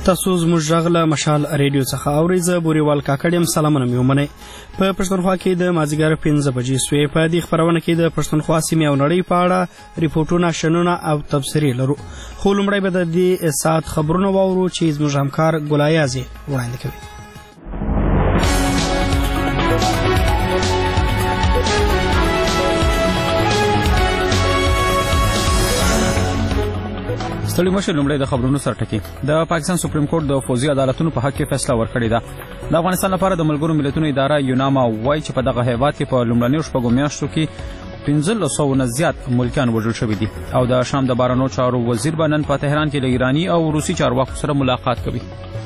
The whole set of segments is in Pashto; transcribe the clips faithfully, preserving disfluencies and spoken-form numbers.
تاسو زموږ غږ له مشال ریډیو څخه اورئ. زه بوریوال کاکړ یم. سلامونه مې ومنئ. په پښتونخوا کې د مازدیګر پنځه بجې سوې. په دې خپرونه کې د پښتونخوا سیمې او نړۍ په اړه ریپورټونه، شننه او تبصرې لرو. خو لومړی به د دې ساعت خبرونه واورو چې زموږ همکار ګلایازې وړاندې کوي. ستړي مشه لومړی د خبرونو سر ټکی. د پاکستان سپریم کورټ د فوزي عدالتونو په حق کې فیصله ورکړې ده. د افغانستان لپاره د ملګرو ملتونو اداره یوناما وایي چې په دغه هیواد کې په لومړنیو شپږو میاشتو کې پنځلس سوه نه زیات ملکیان وژل شوي دي. او د شام د بهرنیو چارو وزیر به نن په تهران کې له ایراني او روسي چارواکو سره ملاقات کوي.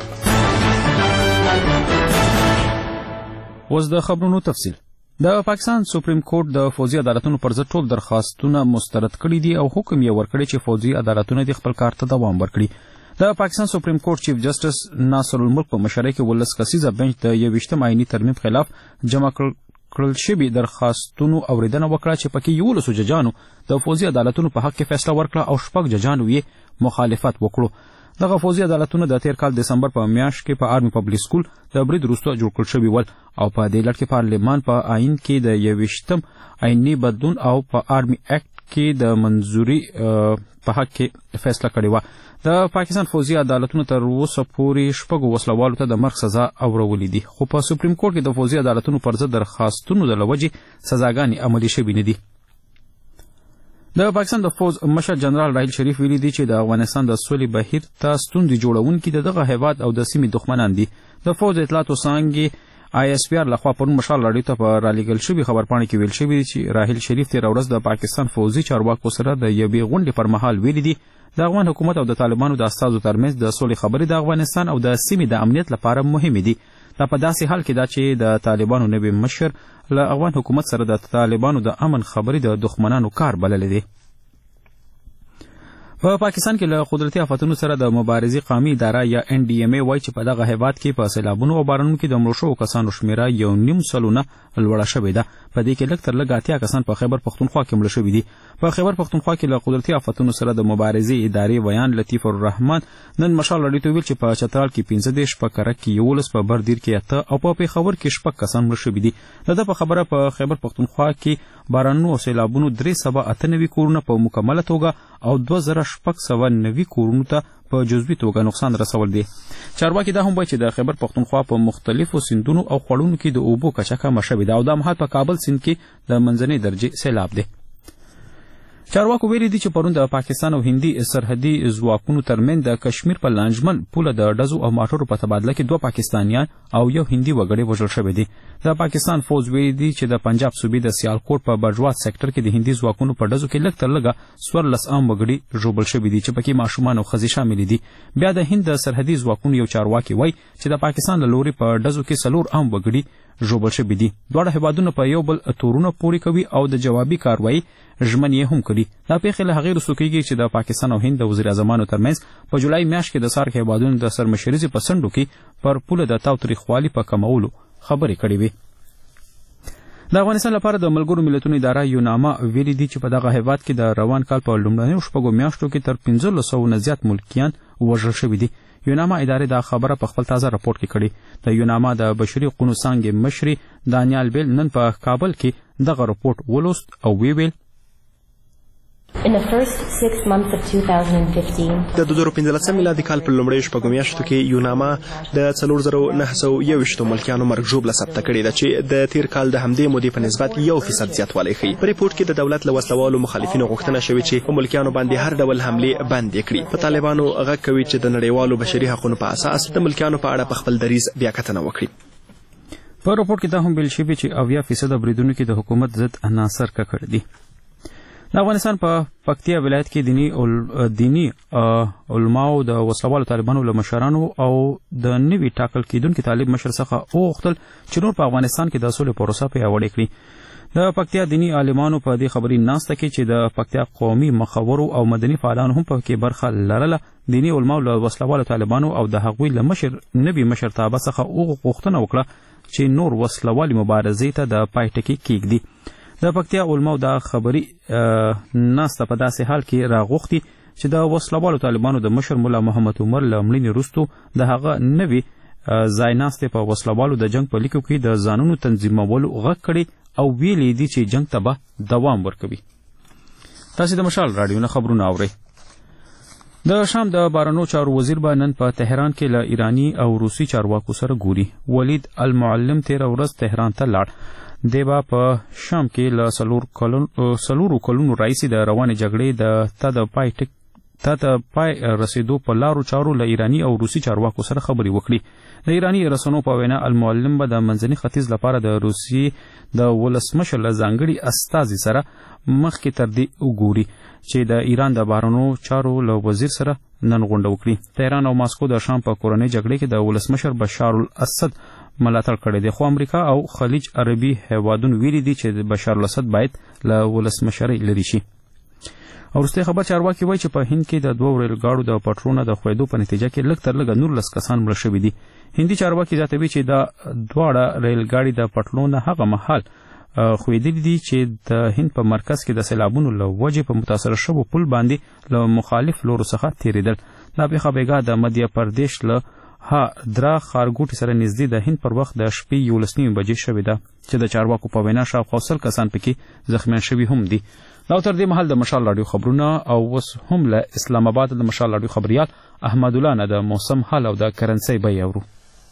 اوس د خبرونو تفصیل. د پاکستان سپریم کورټ د فوزي عدالتونو پر ضد ټول درخواستونه مسترد کړي دي او حکم یې ورکړی چې فوزي عدالتونه د خپل کار ته دوام ورکړي. د پاکستان سپریم کورټ چیف جسټس ناصر الملک په مشرۍ کې ولس کسیزه بنچ د یوویشتم آئیني ترمیم خلاف جمع کړل شوي درخواستونو اوریدنه وکړه چې پکې یولسو ججانو د فوزي عدالتونو په حق کې فیصله ورکړه او شپږ ججانو یې مخالفت وکړو. دغه فوزي عدالتونه د تیر کال دسمبر په میاشت کې په آرمي پبلک سکول د برید وروسته جوړ کړل شوي ول او په دې لړ کې پارلمان په آئین کې د یوویشتم آئیني بدلون او په آرمي اکټ کې د منظوري په حق کې فیصله کړې وه. د پاکستان فوزي عدالتونو تر اوسه پورې شپږو وسلوالو ته د مرګ سزا اورولې دي، خو په سپریم کورټ کې د فوزي عدالتونو پر ضد درخواستونو د لوجې سزاګانې عملي شوي نه دي. د پاکستان د فوز مشر جنرال راحیل شریف ویلي دي چې د افغانستان د سولې بهیر ته ستونزې جوړونکي د دغه هیواد او د سیمې دښمنان دي. د فوز اطلاعاتو څانګې آی اس پی آر لخوا پرون مشال راډیو ته په رالیږل شوي خبرپاڼې کې ویل شوي چې راحیل شریف تېره ورځ د پاکستان فوزي چارواکو سره د یوې غونډې پر مهال ویلي دي د افغان حکومت او د طالبانو د استازو ترمنځ د سولې خبرې د افغانستان او د سیمې د امنیت لپاره مهمې دي. دا په داسې حال کې ده چې د طالبانو نوي مشر له افغان حکومت سره د طالبانو د امن خبرې د دښمنانو کار بللې دي. په پاکستان کې له قدرتي آفتونو سره د مبارزې قومي اداره یا ان ډي ام ای وایي چې په دغه هیواد کې په سیلابونو او بارانونو کې د مړو شوو کسانو شمېره یو نیم سلونه لوړه شوې ده. په دې کې لږ تر لږه اتیا کسان په خیبر پښتونخوا کې مړه شوي دي. په خیبر پښتونخوا کې له قدرتي آفتونو سره د مبارزې ادارې ویان لطیف الرحمن نن مشال راډیو ته ویل چې په چترال کې پنځه دېرش، په کرک کې یولس، په بردیر کې اته او په پېښور کې شپږ کسان مړه شوي دي. د ده په خبره په خیبر پښتونخوا کې بارانونو او سیلابونو درې سوه اته نوي کورونه په مکمله توګه او دوه زره شپږ سوه نوي کورونو ته په جزوي توګه نقصان رسول دي. چارواکي دا هم وایي چې د خیبر پښتونخوا په مختلفو سیندونو او خوړونو کې د اوبو کچه کمه شوې ده او دا مهال په کابل سیند کې د منځنۍ درجې سیلاب دی. چارواکو ویلي دي چې پرون د پاکستان او هندي سرحدي ځواکونو ترمنځ د کشمیر په لانجمن پوله د ډزو او ماټرو په تبادله کې دوه پاکستانیان او یو هندي وګړي وژل شوي دي. د پاکستان فوز ویلي دي چې د پنجاب صوبې د سیالکوټ په بجوات سیکټر کې د هندي ځواکونو په ډزو کې لږ تر لږه څوارلس عام وګړي ژوبل شوي دي چې پکې ماشومان او ښځې شاملې دي. بیا د هند د سرحدي ځواکونو یو چارواکي وایي چې د پاکستان له لوري په ډزو کې څلور عام وګړي ژوبل شوي دي. دواړه هیوادونه په یو بل تورونه پورې کوي او د جوابي کاروایي ژمنې یې هم کړي. دا پیښې له هغې وروسته کېږي چې د پاکستان او هند د وزیر اعظمانو ترمنځ په جولای میاشت کې د سارک هیوادونو د سرمشریزې په څنډو کې پر پوله د تاوتریخوالي په کمولو خبرې کړې وې. د افغانستان لپاره د ملګرو ملتونو اداره یوناما ویلي دي چې په دغه هیواد کې د روان کال په لومړنیو شپږو میاشتو کې تر پنځلس سوو نه زیات ملکیان وژل شوي دي. یوناما ادارې دا خبره په خپل تازه راپورټ کې کړې. د یوناما د بشري حقوقو څانګې مشري دانیال بیل نن په کابل کې دغه راپورټ ولوست او وی ویل In the first six months of two thousand fifteen د دوه زره پنځلسم میلادي کال په لومړیو شپږو میاشتو کې یوناما د څلور زره نهه سوه یوویشتو ملکیانو مرګ ژوبله ثبته کړې ده چې د تیر کال د همدې مودې په نسبت یو فیصد زیاتوالی ښیي. په ریپورټ کې د دولت له وسلوالو مخالفینو غوښتنه شوې چې په ملکیانو باندې هر ډول حملې بندې کړي. په طالبانو غږ کوي چې د نړیوالو بشري حقونو په اساس د ملکیانو په اړه په خپل دریځ بیاکتنه وکړي. په راپورټ کې دا هم ویل شوي چې اویا فیصده بریدونو کې د حکومت ضد عناصر ککړ دي. د افغانستان په پکتیا ولایت کې دینی دینی علماو د وسلوالو طالبانو له مشرانو او د نوي ټاکل کېدونکي طالب مشر څخه وغوښتل چې نور په افغانستان کې د سولې پروسه پیاوړې کړي. د پکتیا دینی عالمانو په دې خبري ناسته کې چې د پکتیا قومي مخورو او مدني فعالانو هم په کې برخه لرله دینی علماو له وسلوالو طالبانو او د هغوی له مشر نوي مشرتابه څخه وغوښتنه وکړه چې نور وسلوالي مبارزې ته د پای ټکی کېږدي. د پکتیا علماو دا خبري ناسته په داسې حال کې راغوښتي چې د وسلوالو طالبانو د مشر مولا محمد عمر له مړینې وروسته د هغه نوي ځایناستې په وسلوالو د جنگ په لیکو کې د ځانونو تنظیمولو غږ کړي او ویلي دي چې جنگ ته به دوام ورکوي. تاسې د مشال راډیو نه خبرونه اورئ. د شام د بهرنیو چارو وزیر به نن په تهران کې له ایرانی او روسي چارواکو سره ګوري. ولید المعلم تېره ورځ تهران ته لاړ. دی به په شام کې له څلورو کلونو راهیسې د روانې جګړې د تا د پای ټک تا د پای رسېدو په لارو چارو له ایرانی او روسي چارواکو سره خبرې وکړي. د ایرانی رسنیو په وینا المعلم به د منځني ختیځ لپاره د روسي د ولسمشر له ځانګړي استازي سره مخکې تر دې وګوري چې د ایران د بهرنیو چارو له وزیر سره نن غونډه وکړي. تهران او ماسکو د شام په کورنۍ جګړې کې د ولسمشر بشار الاسد ملاتړ کړی دی، خو امریکا او خلیج عربي هیوادونو ویلي دي چې بشار الاسد باید له ولسمشرۍ لرې شي. او وروستی خبر چارواکي وایي چې په هند کې د دوو ریل ګاډو د پټرونه د ښویېدو په نتیجه کې لږ تر لږه نولس کسان مړه شوي دي. هندي چارواکي زیاتوي چې دا دواړه ریل ګاډي د پټلونه هغه مهال ښویېدلي دي چې د هند په مرکز کې د سیلابونو له وجې په متاثره شوو پل باندې له مخالف لورو څخه تېرېدل. دا پېښه بېګاه د مدهیه پردیش له ها درا ښارګوټي سره نږدې د هند پر وخت د شپې یولس نیمې بجې شوې ده چې د چارواکو په وینا شاوخوا سل کسان پکې زخمیان شوي هم دي. دا تر دې مهال د مشال راډیو خبرونه او اوس هم له اسلام آباد د مشال راډیو خبریال احمد الله نه د موسم حال او د کرنسۍ بیې اورو.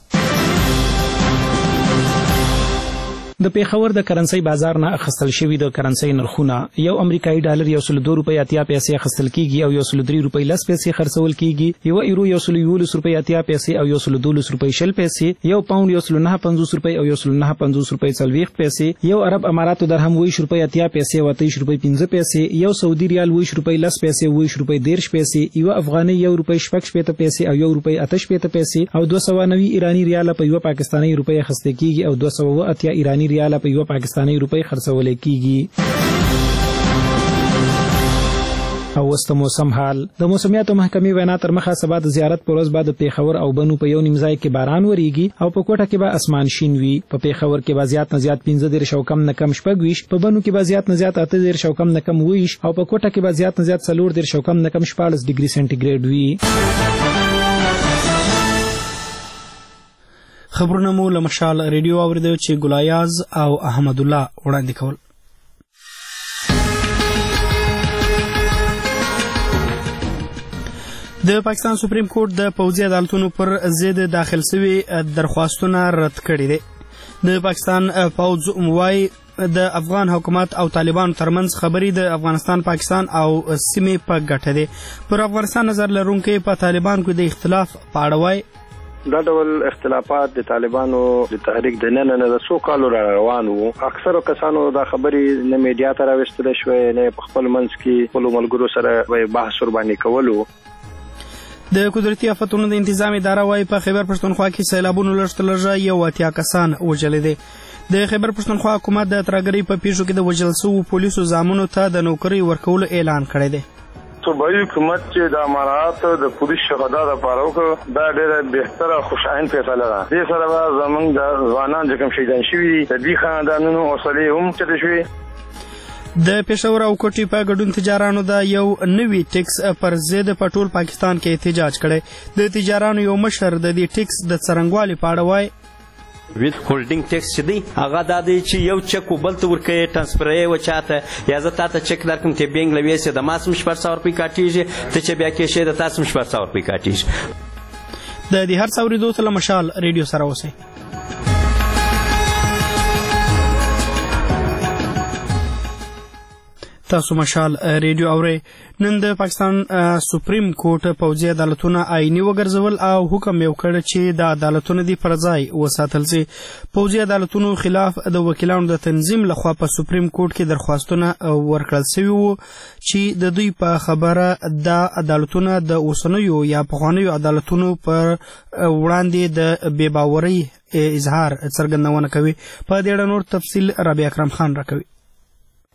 د پیښور د کرنسۍ بازار نه اخیستل شوي د کرنسۍ نرخونه یو امریکایي ډالر یو سل دوه روپۍ اتیا پیسې اخیستل کیږي او یو سل درې روپۍ لس پیسې خرڅول کیږي. یو ایرو یو سل یولس روپۍ اتیا پیسې او یو سل دولس روپۍ شل پیسې. یو پاوند یو سل نهه پنځوس روپۍ او یو سل نهه پنځوس روپۍ څلوېښت پیسې. یو عرب اماراتو درهم ویش روپۍ اتیا پیسې او اتهیش روپۍ پنځه پیسې. یو سعودي ریال ویش روپۍ لس پیسې او ویش روپۍ دېرش پیسې. یو افغاني یو روپۍ شپږ شپېته پیسې او یو روپۍ اته شپېته پیسې او دوه سوه نوي ایراني ریاله په یو پاکستاني روپۍ اخیستل کیږي او دوه سوه اتیا ایراني ریاله په یو پاکستاني روپۍ خرڅول کیږي. او وسط موسم حال د موسمیاتو محکمې وینا تر مخه سبا د زیارت پر ورځ بعد پیښور او بنو په یو نیم ځای کې باران وریږي او په کوټه کې به اسمان شین وي. په پیښور کې به زیات نه زیات پنځه دېرش او کم نه کم شپږ ویشت، په بنو کې به زیات نه زیات اته دېرش او کم نه کم اووه ویشت او په کوټه کې به زیات نه زیات څلور دېرش او کم نه کم شپاړس ډیګري سنټیګریډ وي. خبرونه مو له مشال ریډیو اوریدل چې ګلایاز او احمد الله وړاندې کول. د پاکستان سپریم کورټ د پوځي عدالتونو پر ضد داخل شوي درخواستونه رد کړي دي. د پاکستان پوځ وايي د افغان حکومت او طالبانو ترمنځ خبرې د افغانستان پاکستان او سیمې په ګټه دي. پر افغانستان نظر لرونکي په طالبانو کې د اختلاف په اړه وايي دا ډول اختلافات د طالبانو د تحریک د نن نه د څو کالو را روان وو. اکثرو کسانو دا خبرې نه میډیا ته راوستل شوې نه په خپل منځ کې خپل ملګرو سره بحث ور باندې کولو. د قدرتي آفتونو د انتظام اداره وايي په خیبر پښتونخوا کې سیلابونو لږ تر لږه یو اتیا کسان وژلي دي. د خیبر پښتونخوا حکومت د ترهګرۍ په پیښو کې د وژل شوو پولیسو زامنو ته د نوکرۍ ورکولو اعلان کړی دی. صوبایي حکومت چې د امارات د پولیس شهدا لپاره وکړ دا ډېره بهتره خوشاین فیصله ده. دې سره به زموږ د ځوانان چې کوم شهیدان شوي دي د دې خاندانونو حوصلې هم چتې شوې. د پېښور او کوټي په ګډون تجارانو دا یو نوی ټیکس پر ضد په ټول پاکستان کې احتجاج کړی. د تجارانو یو مشر د دې ټیکس د څرنګوالي په اړه وایي ویت هولډینګ ټیکس چې دی هغه دا دی چې یو چک وبل ته ورکوې ټرانسفرې وچاته یا زه تا ته چک درکړم ته بینک له ویسې د ما سم شپږ سوه روپۍ کاټېږي ته چې بیا کېشې د تا سم شپږ سوه روپۍ کاټېږي. د دې هر څه اورېدو ته له مشال ریډیو سره اوسئ. تاسو مشال ریډیو اورئ. نن د پاکستان سپریم کورټ پوځي عدالتونه آئیني وګرځول او حکم یې وکړ چې د عدالتونو دې پر ځای وساتل شي. پوځي عدالتونو خلاف د وکیلانو د تنظیم لخوا په سپریم کورټ کې درخواستونه ورکړل شوي وو چې د دوی په خبره د عدالتونه د اوسنیو یا پخوانیو عدالتونو پر وړاندې د بې باورۍ اظهار څرګندونه کوي. په دې اړه نور تفصیل رابعه اکرم خان راکوي.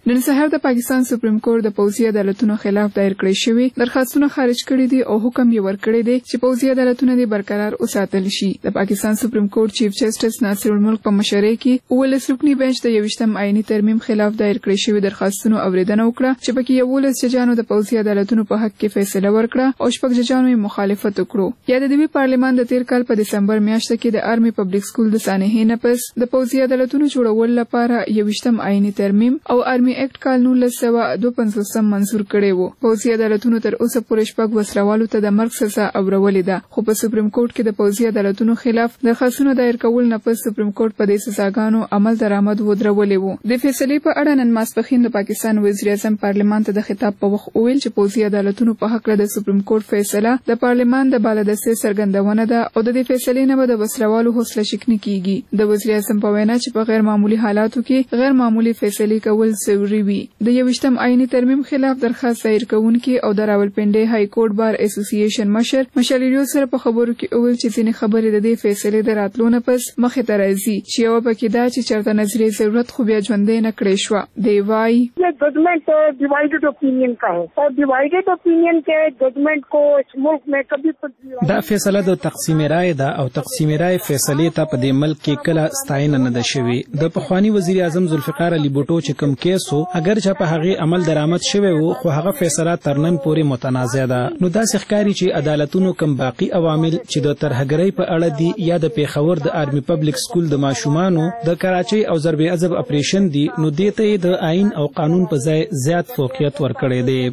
نن سهار د پاکستان سپریم کورټ د پوځي عدالتونو خلاف دایر کړی شوی درخواستونه خارج کړي دي او حکم یې ورکړی دی چې پوځي عدالتونه دې برقرار وساتل شي. د پاکستان سپریم کورټ چیف جسټس ناصر الملک په مشرۍ کې اولس رکني بنچ د یوویشتم آئینی ترمیم خلاف دایر کړی شوی درخواستونو اوریدنه وکړه چې پکې یولس ججانو د پوځي عدالتونو په حق کې فیصله ورکړه او شپږ ججانو یې مخالفت وکړو. یا د دوی پارلیمان د تیر کال په دسمبر میاشت کې د آرمي پبلک سکول د سانحې نه پس د پوځي عدالتونو جوړول لپاره یوویشتم آئینی ترمیم او آرمي ایکټ کال نولس سوه دوه پنځوسم منظور کړی وو. پوځي عدالتونو تر اوسه پورې شپږ وسلوالو ته د مرګ سزا اورولې ده، خو په سپریم کورټ کې د پوځي عدالتونو خلاف درخواستونه دایر کول نه پس سپریم کورټ په دې سزاګانو عمل درآمد ودرولې وو. د فیصلې په اړه نن ماسپښین د پاکستان وزیر اعظم پارلیمان ته د خطاب په وخت وویل چې پوځي عدالتونو په حق د سپریم کورټ فیصله د پارلیمان د بالادستې څرګندونه ده او د دې فیصلې نه به د وسلوالو حوصله شکني کیږي. د وزیر اعظم په وینا چې په غیر معمولی حالاتو کې غیر معمولی فیصلې کول ضروري وي. د یوویشتم آئینی ترمیم خلاف درخواست دایر کوونکي او د راولپنډي های کورټ بار اسوسییشن مشر مشالیریو سره په خبرو کې اول چې ځینې خبرې د دې فیصلې د راتلو نه پس مخې ته راځي چې یوه پکې دا چې چېرته نظریې ضرورت خو بیا ژوندی نه کړی شوه. دی وایي judgement divided opinion का है और divided opinion के जजमेंट को इस मुल्क में कभी دا فیصله د تقسیم رائے ده او تقسیم رائے فیصلې ته په دې ملک کې کله ستاینه نه ده شوې. د پخوانی وزیر اعظم ذوالفقار علي بوټو چې کوم کیس و اگر چې په هغه عمل درآمد شوی وو خو هغه فیصله تر نن پورې متنازع ده. نو داسې ښکاري چې عدالتونو کوم باقی عوامل چې د ترهګرۍ په اړه دي یا د پیښور د آرمي پبلک سکول د ماشومانو د کراچۍ او ضرب عضب اپریشن دي نو دې ته د آئین او قانون په ځای زیات فوقیت ورکړی دی.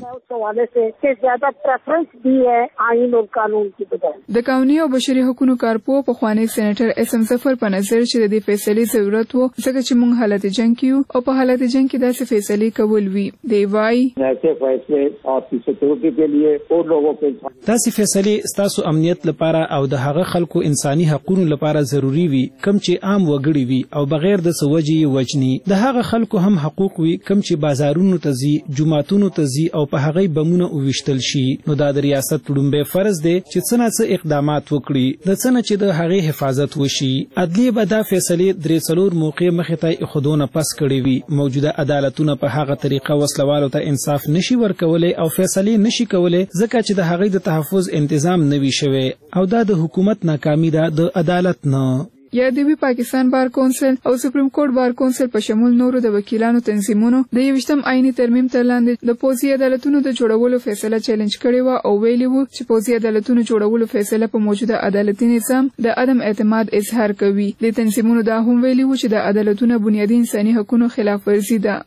د قانوني او بشري حقوقو کارپو پخوانی سېنیټر اس ام ظفر په نظر چې د دې فیصلې ضرورت وو ځکه چې موږ حالت جنگ کیو او په حالت جنگ کې داسې فیصلې کول وی. دی وایي داسې فیصلې ستاسو امنیت لپاره او د هغه خلکو انساني حقوقو لپاره ضروری وي کم چې عام وګړي وي او بغیر د سوجي وجني. د هغه خلکو هم حقوق وي کم چې بازارونو ته ځي جمعاتونو ته ځي او په هغه بمونه وویشتل شي. نو دا د ریاست لومبه فرض دی چې څه نه څه اقدامات وکړي د څه نه چې د هغې حفاظت وشي. عدلیه به دا فیصلې درې څلور موقع مخې ته ایښودونه پس کړې وي. موجوده عدالتونه په هغه طریقه وسلوالو ته انصاف نشي ورکولی او فیصلې نشي کولی ځکه چې د هغې د تحفظ انتظام نه وي شوی او دا د حکومت ناکامي ده د عدالت نه. یا د پاکستان بار کونسل او سپریم کورټ بار کونسل په شمول نورو د وکیلانو تنظیمونو د یوویشتم آئینی ترمیم تر لاندې د پوځي عدالتونو د جوړولو فیصله چیلنج کړې وه او ویلي وو چې پوځي عدالتونو جوړولو فیصله په موجوده عدالتي نظام د عدم اعتماد اظهار کوي. د تنظیمونو دا هم ویلي وو چې د عدالتونو بنیادي انساني حقوقو خلاف ورزي ده.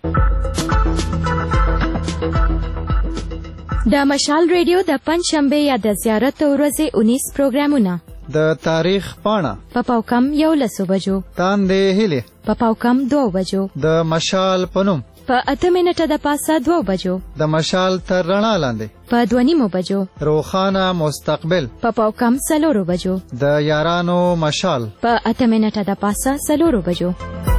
د مشال ریډیو د پنځشنبه یا د زیارت ورځې اونیس پروګرامونه د تاریخ پاڼه په پاوکم یو لسو بجو تاندې هیلې په پاوکم دو بجو د مشال پنوم په اته منټه د پاسه دو بجو د مشال تر رڼا لاندې په دوه نیمو بجو روخانه مستقبل په پاوکم څلورو بجو د یارانو مشال په اته منټه د پاسه څلورو بجو.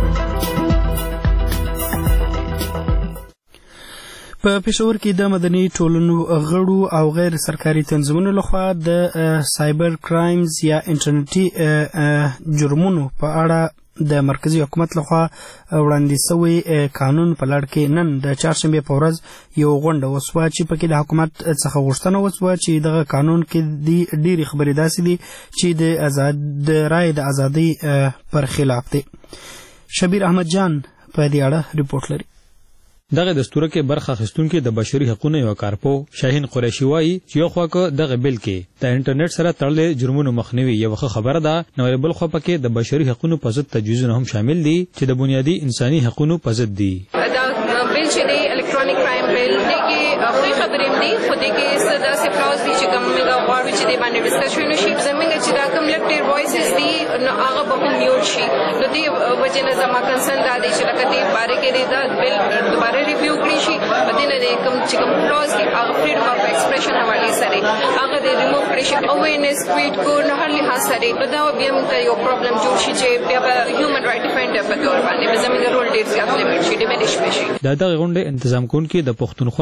په پېښور کې د مدني ټولنو غړو او غیر سرکاري تنظیمونو لخوا د سایبر کرایمز یا انټرنیټي جرمونو په اړه د مرکزی حکومت لخوا وړاندې شوی قانون په لړ کې نن د چهارشنبې په ورځ یو غونډه وسوه چې پکې د حکومت څخه غوښتنه وسوه چې دغه قانون کې د ډېرې خبرې داسې دي چې د آزاد د رایې د ازادۍ پر خلاف دي. شبیر احمد جان په دې اړه ریپورت لري. دغه دستور کې برخه اخیستونکو د بشري حقوقو یو کارپو شاهین قریشي وایي چې یو خوا کې دغه بل کې د انټرنیټ سره تړلې جرمونو مخنیوي یو خبره ده، نو بل خوا پکې د بشري حقوقو په ضد تجویزونه هم شامل دي چې د بنیادی انساني حقوقو په ضد دي. دا بل چې دی الکترونیک کرائم بل دی کې خپل خبرې دي خو دې کې ستاسو څه کلاوز دي چې کوم موږ غواړو چې د باندې ډسکشن وشي زموږ چې دا کوم لکټیر وایسز دي نو هغه به هم میوټ شي. نو دې وجه نه زما کنسرن دا دی چې لکه دې باره کې دا بل دوباره ریویو کړی شي په دې نه کوم چې کوم کلاوز دي هغه فریډم اف ایکسپریشن حواله سره هغه دې ریموو کړی شي او وینس ټویټ کو نه هر لحاظ سره نو دا بیا موږ یو پرابلم جوړ شي چې بیا به هیومن رائټ ډیفینډر په تور باندې زموږ رول ډیر زیات لیمټ شي ډیمینش شي. دا دغه غونډه تنظیم کوونکي د پښتونخوا سیول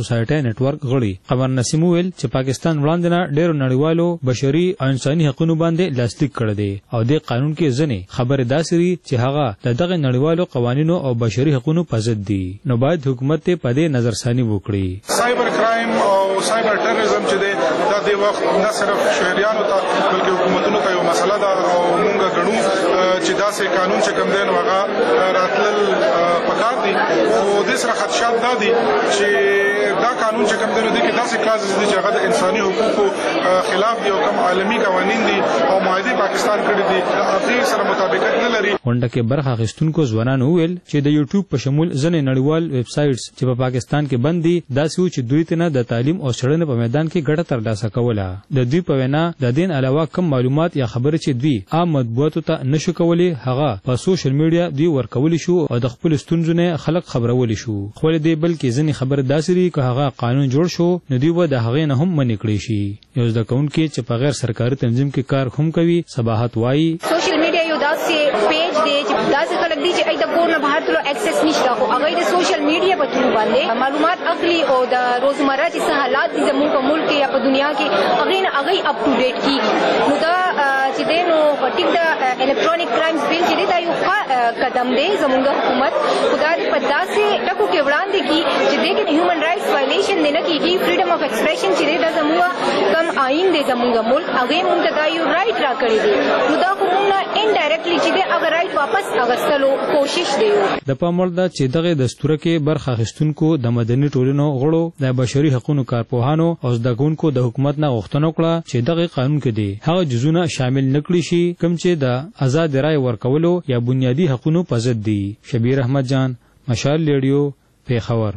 سوسایټي نتورک غړي قمر نسیم ویل چې پاکستان وړاندې نه ډېر نړیوالو بشري او انساني حقوقو باندې لاسلیک کړی دی او د قانون کې ځنې خبره داسري چې هغه د دغه نړیوالو قوانینو او بشري حقوقو په ضد دي نو باید حکومت ته په دې نظرثاني وکړي. سایبر کرایم او سایبر ټیرریزم چې دی دا د وخت نه صرف شهریانو ته بلکې حکومتونو ته یو مسله ده او موږ غواړو چې داسې قانون چې کوم دی نو هغه راتلل پکار دي او د سره خدشات دا دي چې دا قانون چې کوم دی نو د کې داسې کلازز دي چې هغه د انساني حقوقو خلاف دي او کوم عالمي قوانين دي او معاهده پاکستان کړی دي د هغه سره مطابقت نه لري. ونډه کې برخه اخیستونکو ځوانانو ویل چې د یوټیوب په شمول ځنې نړیوال ویب سایټس چې په پاکستان کې بند دي داسې و چې دوی ته نه د تعلیم او څېړنې په میدان کې ګټه ترلاسه کوله. د دوی په وینا د دین علاوه کم معلومات یا خبرې چې دوی عام مطبوعاتو ته نشو کولی هغه په سوشل میډیا دوی ورکول شو او د خپل ستونزو نه خلک خبرول شو. خو دې بلکې ځنې خبر داسري که هغه قانون جوړ شو نو دوی به د هغې نه هم منې کړی شي. یو زده کوونکی چې په غیر سرکاري تنظیم کې کار هم کوي صباحت وایي سوشل میډیا یو داسې پیج دی چې داسې خلک دي چې ای د کور نه بهر تلو اکسس نشته خو هغه د سوشل میډیا په تور باندې معلومات اخلي او د روزمره چې څه حالات دي زموږ په ملک یا په دنیا کې هغه نه هغه اپ ټو ډیټ کیږي. نو دا چې دی نو په ټیک د الکترونیک کرایمز بیل چې دی دا یو قدم دی زموږ حکومت خدای په داسې ټکو کې وړاندې کی چې دی کې هیومن رائټس وایلیشن نه کیږي. فریډم اف ایکسپریشن چې دی دا زموږ کم آئین دی زموږ ملک هغه موږ ته دا یو رائټ راکړی دی. نو دا کومه انډایرکټلی چې دی هغه رائټ واپس اغستلو کوشش دی. د پاموړ دا چې دغه دستور کې برخه اخیستونکو د مدني ټولنو غړو د بشري حقوقو کارپوهانو او زده کوونکو د حکومت نه غوښتنه وکړه چې دغه قانون کې دی هغه جزونه شامل نکړي شي کوم چې د آزاد رائے ورکولو یا بنیادی حقوقو په ضد دي. شبیر احمد جان مشال ریډیو پیښور.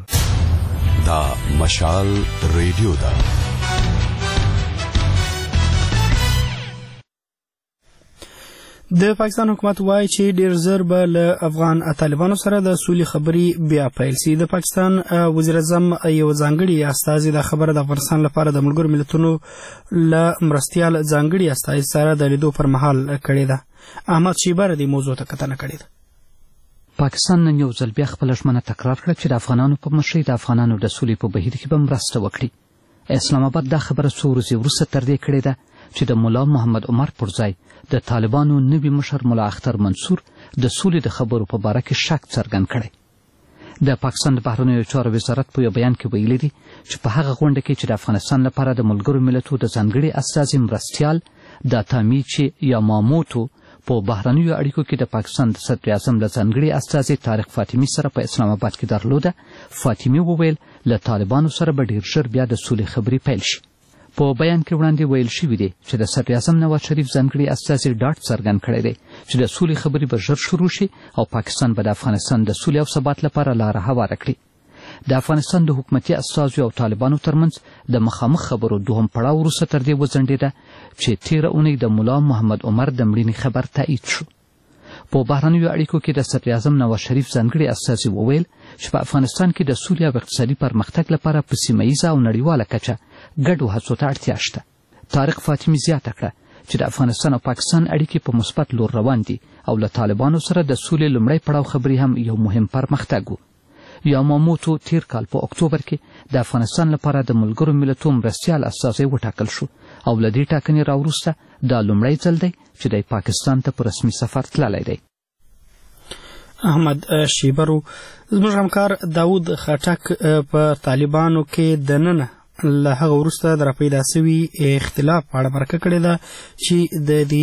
دا مشال ریډیو دا د پاکستان حکومت وایي چې ډیر زر به له افغان طالبانو سره د سولې خبرې بیا پیل شي. د پاکستان وزیر اعظم یو ځانګړي استازي د خبره د افغانستان لپاره د ملګرو ملتونو له مرستیال ځانګړي استازي سره د لیدو پر مهال کړې ده. احمد شیبر د موضوع ته کتنه کړې ده. پاکستان نن یو ځل بیا خپل ژمنه تکرار کړه چې د افغانانو په مشرۍ د افغانانو د سولې په بهیر کې به مرسته وکړي. اسلام آباد دا خبره څو ورځې وروسته تر دې کړې ده چې د مولا محمد عمر پر ځای د طالبانو نوي مشر ملا اختر منصور د سولې د خبرو په باره کې شک څرګند کړی. د پاکستان د بهرنیو چارو وزارت په یو بیان کې ویلي دي چې په هغه غونډه کې چې د افغانستان لپاره د ملګرو ملتونو د ځانګړي استازي مرستیال د تامیچي یا ماموتو په بهرنیو اړیکو کې د پاکستان د صدر اعظم د ځانګړي استازي طارق فاطمي سره په اسلام آباد کې درلوده. فاطمي وویل له طالبانو سره به ډیر ژر بیا د سولې خبرې پیل شي. په بیان کې وړاندې ویل شوي دي چې د صدر اعظم نواز شریف ځانګړي استازي ډاډ څرګند کړی دی چې د سولې خبرې به ژر شروع شي او پاکستان به د افغانستان د سولې او ثبات لپاره لاره هواره کړي. د افغانستان د حکومتي استازو او طالبانو ترمنځ د مخامخ خبرو دوهم پړاو وروسته تر دې وځنډېده چې تېره اونۍ د ملا محمد عمر د مړینې خبر تایید شو. په بهرنیو اړیکو کې د صدر اعظم نواز شریف ځانګړي استازي وویل چې په افغانستان کې د سولې او اقتصادي پرمختګ لپاره په سیمه ییزه او نړیواله کچه ګډو هڅو ته اړتیا شته. طارق فاطمي زیاته کړه چې د افغانستان او پاکستان اړیکې په مثبت لور روان دي او له طالبانو سره د سولې لومړی پړاو خبرې هم یو مهم پرمختګ و. یاماموتو تیر کال په اکتوبر کې د افغانستان لپاره د ملګرو ملتونو مرستیال استازی وټاکل شو او له دې ټاکنې راوروسته دا لومړی ځل دی چې د پاکستان ته په رسمي سفر تللی دی. احمد شیبرو زموږ همکار داود خټک په طالبانو کې دننه له هغه وروسته د راپیدا سوي اختلاف په اړه مرکه کړې ده چې د دې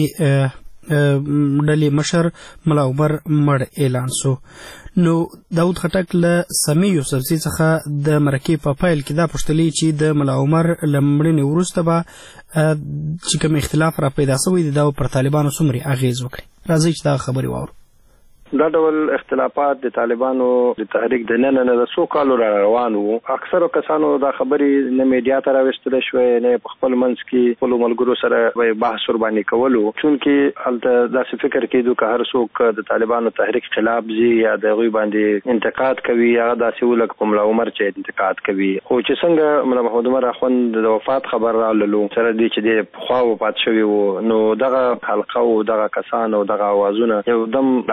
ډلې مشر ملا عمر مړ اعلان سو. نو داود خټک له سمیع یوسفزي څخه د مرکې په پیل کې دا پوښتلې چې د ملا عمر له مړینې وروسته به چې کوم اختلاف راپیدا سوی دی دا پر طالبانو څومره اغیز وکړي. راځئ چې دا خبرې واورو. دا ډول اختلافات د طالبانو د تحریک د نن نه د څو کالو را روان وو. اکثرو کسانو دا خبرې نه میډیا ته راوستل شوې نه په خپل منځ کې خپل ملګرو سره بحث ور باندې کولو چونکې هلته داسې فکر کېدو که هر څوک د طالبانو تحریک خلاف زی یا د هغوی باندې انتقاد کوي هغه داسې ولکه په ملا عمر چې انتقاد کوي. خو چې څنګه ملا محمد عمر اخوند د وفات خبر راللو سره دی چې د پخوا وفات شوی وو نو دغه حلقه او دغه کسان او دغه اوازونه یو دم رابرسېر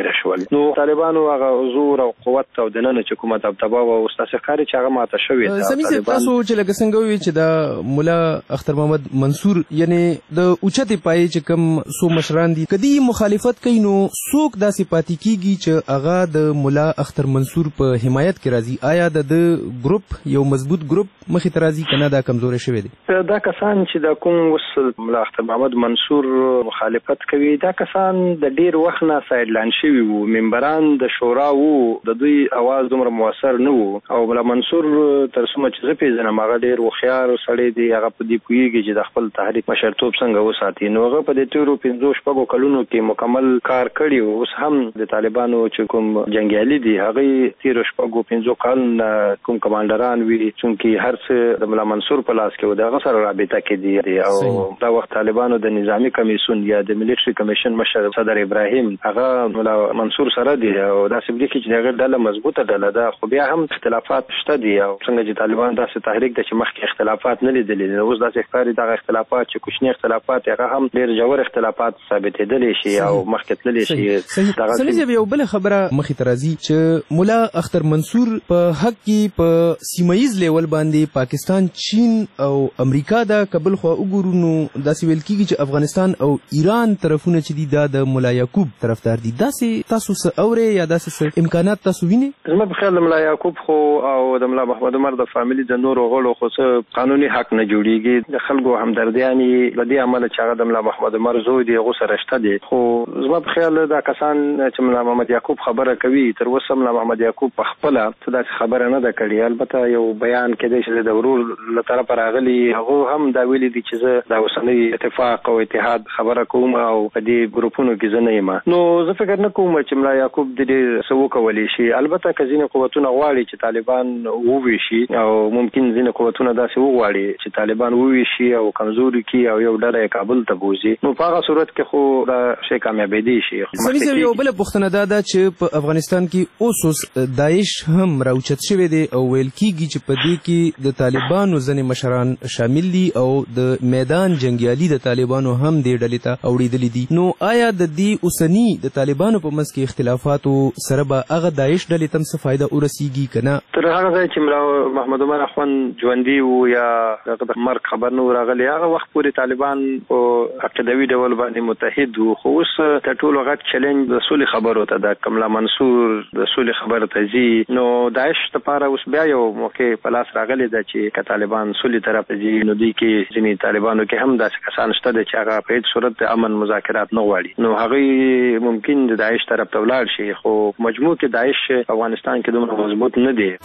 تیر شول. نو طالبانو هغه زور او قوت او د نن چې کومه دبدبه او استاد ښکاری چې هغه ماته شوې ده. سمې تاسو چې لکه څنګه وی چې دا مولا اختر محمد منصور یعنی د اوچته پای چې کم سو مشران دي کدی مخالفت کوي نو څوک داسې پاتې کیږي چې هغه د مولا اختر منصور په حمایت کې راځي؟ آیا د ګروپ یو مضبوط ګروپ مخې ته راځي کنه دا کمزوري شوی دی؟ دا کسان چې د کوم وصل مولا اختر محمد منصور مخالفت کوي دا کسان د ډیر وخت نه سایډ لاین شوي وو، ممبران د شورا وو، د دوی اواز دومره موثر نه وو او مولا منصور تر څومره چې زه پیژنم هغه ډیر هوښیار سړی دی، هغه په دې پوهیږي چې د خپل تحریک مشرتوب څنګه وساتي. نو هغه په دې تیرو پنځو شپږو کلونو کې مکمل کار کړی او اوس هم د طالبانو چې کوم جنګیالي دي هغه تیرو شپږو پنځو کال کوم کمانډران وي چې هر څه د مولا منصور په لاس کې و دغه سره رابطه کې دي او دا وخت طالبانو د نظامی کمیسیون یا د ملټری کمیشن مشر صدر ابراهیم هغه مولا منصور سره دی او دا سبدي کې چې هغه ډله مضبوطه ډله ده، خو بیا هم اختلافات شته دي او څنګه چې طالبان داسې تحریک د چې مخکې اختلافات نه لیدلې اوس داسې ښکاري دغه اختلافات چې کوچني اختلافات هغه هم ډېر ژور اختلافات ثابتېدلی شي او مخکې تللی شي. سلیزه یو بله خبره مخې ته راځي چې مولا اختر منصور په حق کې په سیمه ییز لیول باندې پاکستان، چین او امریکا دا کبل خو وګورو نو داسې ویل کېږي چې افغانستان او ایران طرفونه چې دي دا د مولا یعقوب طرفدار دي. داسې تاسو څه اورئ یا داسې امکانات تاسو وینئ؟ زما په خیال د مولا یعقوب خو او د مولا محمد عمر د فامیلی د نورو غړو خو څه قانوني حق نه جوړیږي، د خلکو همدردیانې له دې امله چې هغه د مولا محمد عمر زوی دی هغو سره شته دي. خو زما په خیال دا کسان چې مولا محمد یعقوب خبره کوي تر اوسه مولا محمد یعقوب په خپله څه داسې خبره نه ده کړې. البته یو بیان کېدی چې د ورور له طرفه راغلي هغه هم دا ویلي دي چې زه د اوسنۍ اتفاق او اتحاد خبره کوم او په دې ګروپونو کې زه نه یم. نو زه فکر نه کوم چې مولا یعقوب د دې څه وکولی شي. البته که ځینې قوتونه غواړي چې طالبان وویشي او ممکن ځینې قوتونه داسې وغواړي چې طالبان وویشي او کمزوري کړي او یو ډله یې کابل ته بوځي، نو په هغه صورت کې خو دا شی کامیابېدی شي. سړي یو بله پوښتنه دا ده چې په افغانستان کې اوس اوس داعش هم راوچت شوی دی او ویل کېږي چې په دې کې د طالبانو ځینې مشران شامل دي او د میدان جنګیالي د طالبانو هم دې ډلې ته اوړېدلي دي. نو آیا د دې اوسني د طالبانو په منځ کې اختلافاتو سره به هغه داعش ډلې ته هم څه فایده ورسیږي که نه؟ تر هغه ځای چې مولا محمد عمر اخوند ژوندي وو یا هغه د مرګ خبر نه و راغلی هغه وخت پورې طالبان په عقیدوي ډول باندې متحد وو. خو اوس تر ټولو غټ چلنج د سولې خبرو ته ده، که مولا منصور د سولې خبرو ته ځي نو داعش دپاره اوس بیا یو موقع په لاس راغلی ده چې که طالبان سولې طرف ته ځي نو دوی کې ځینې طالبانو کې هم داسې کسان شته ده چې هغه په هېڅ صورت د امن مذاکرات نه غواړي، نو هغوی ممکن د داعش طرف ته ولاړ شي. خو مجموع کې داعش افغانستان کې دومره مضبوط نه دی.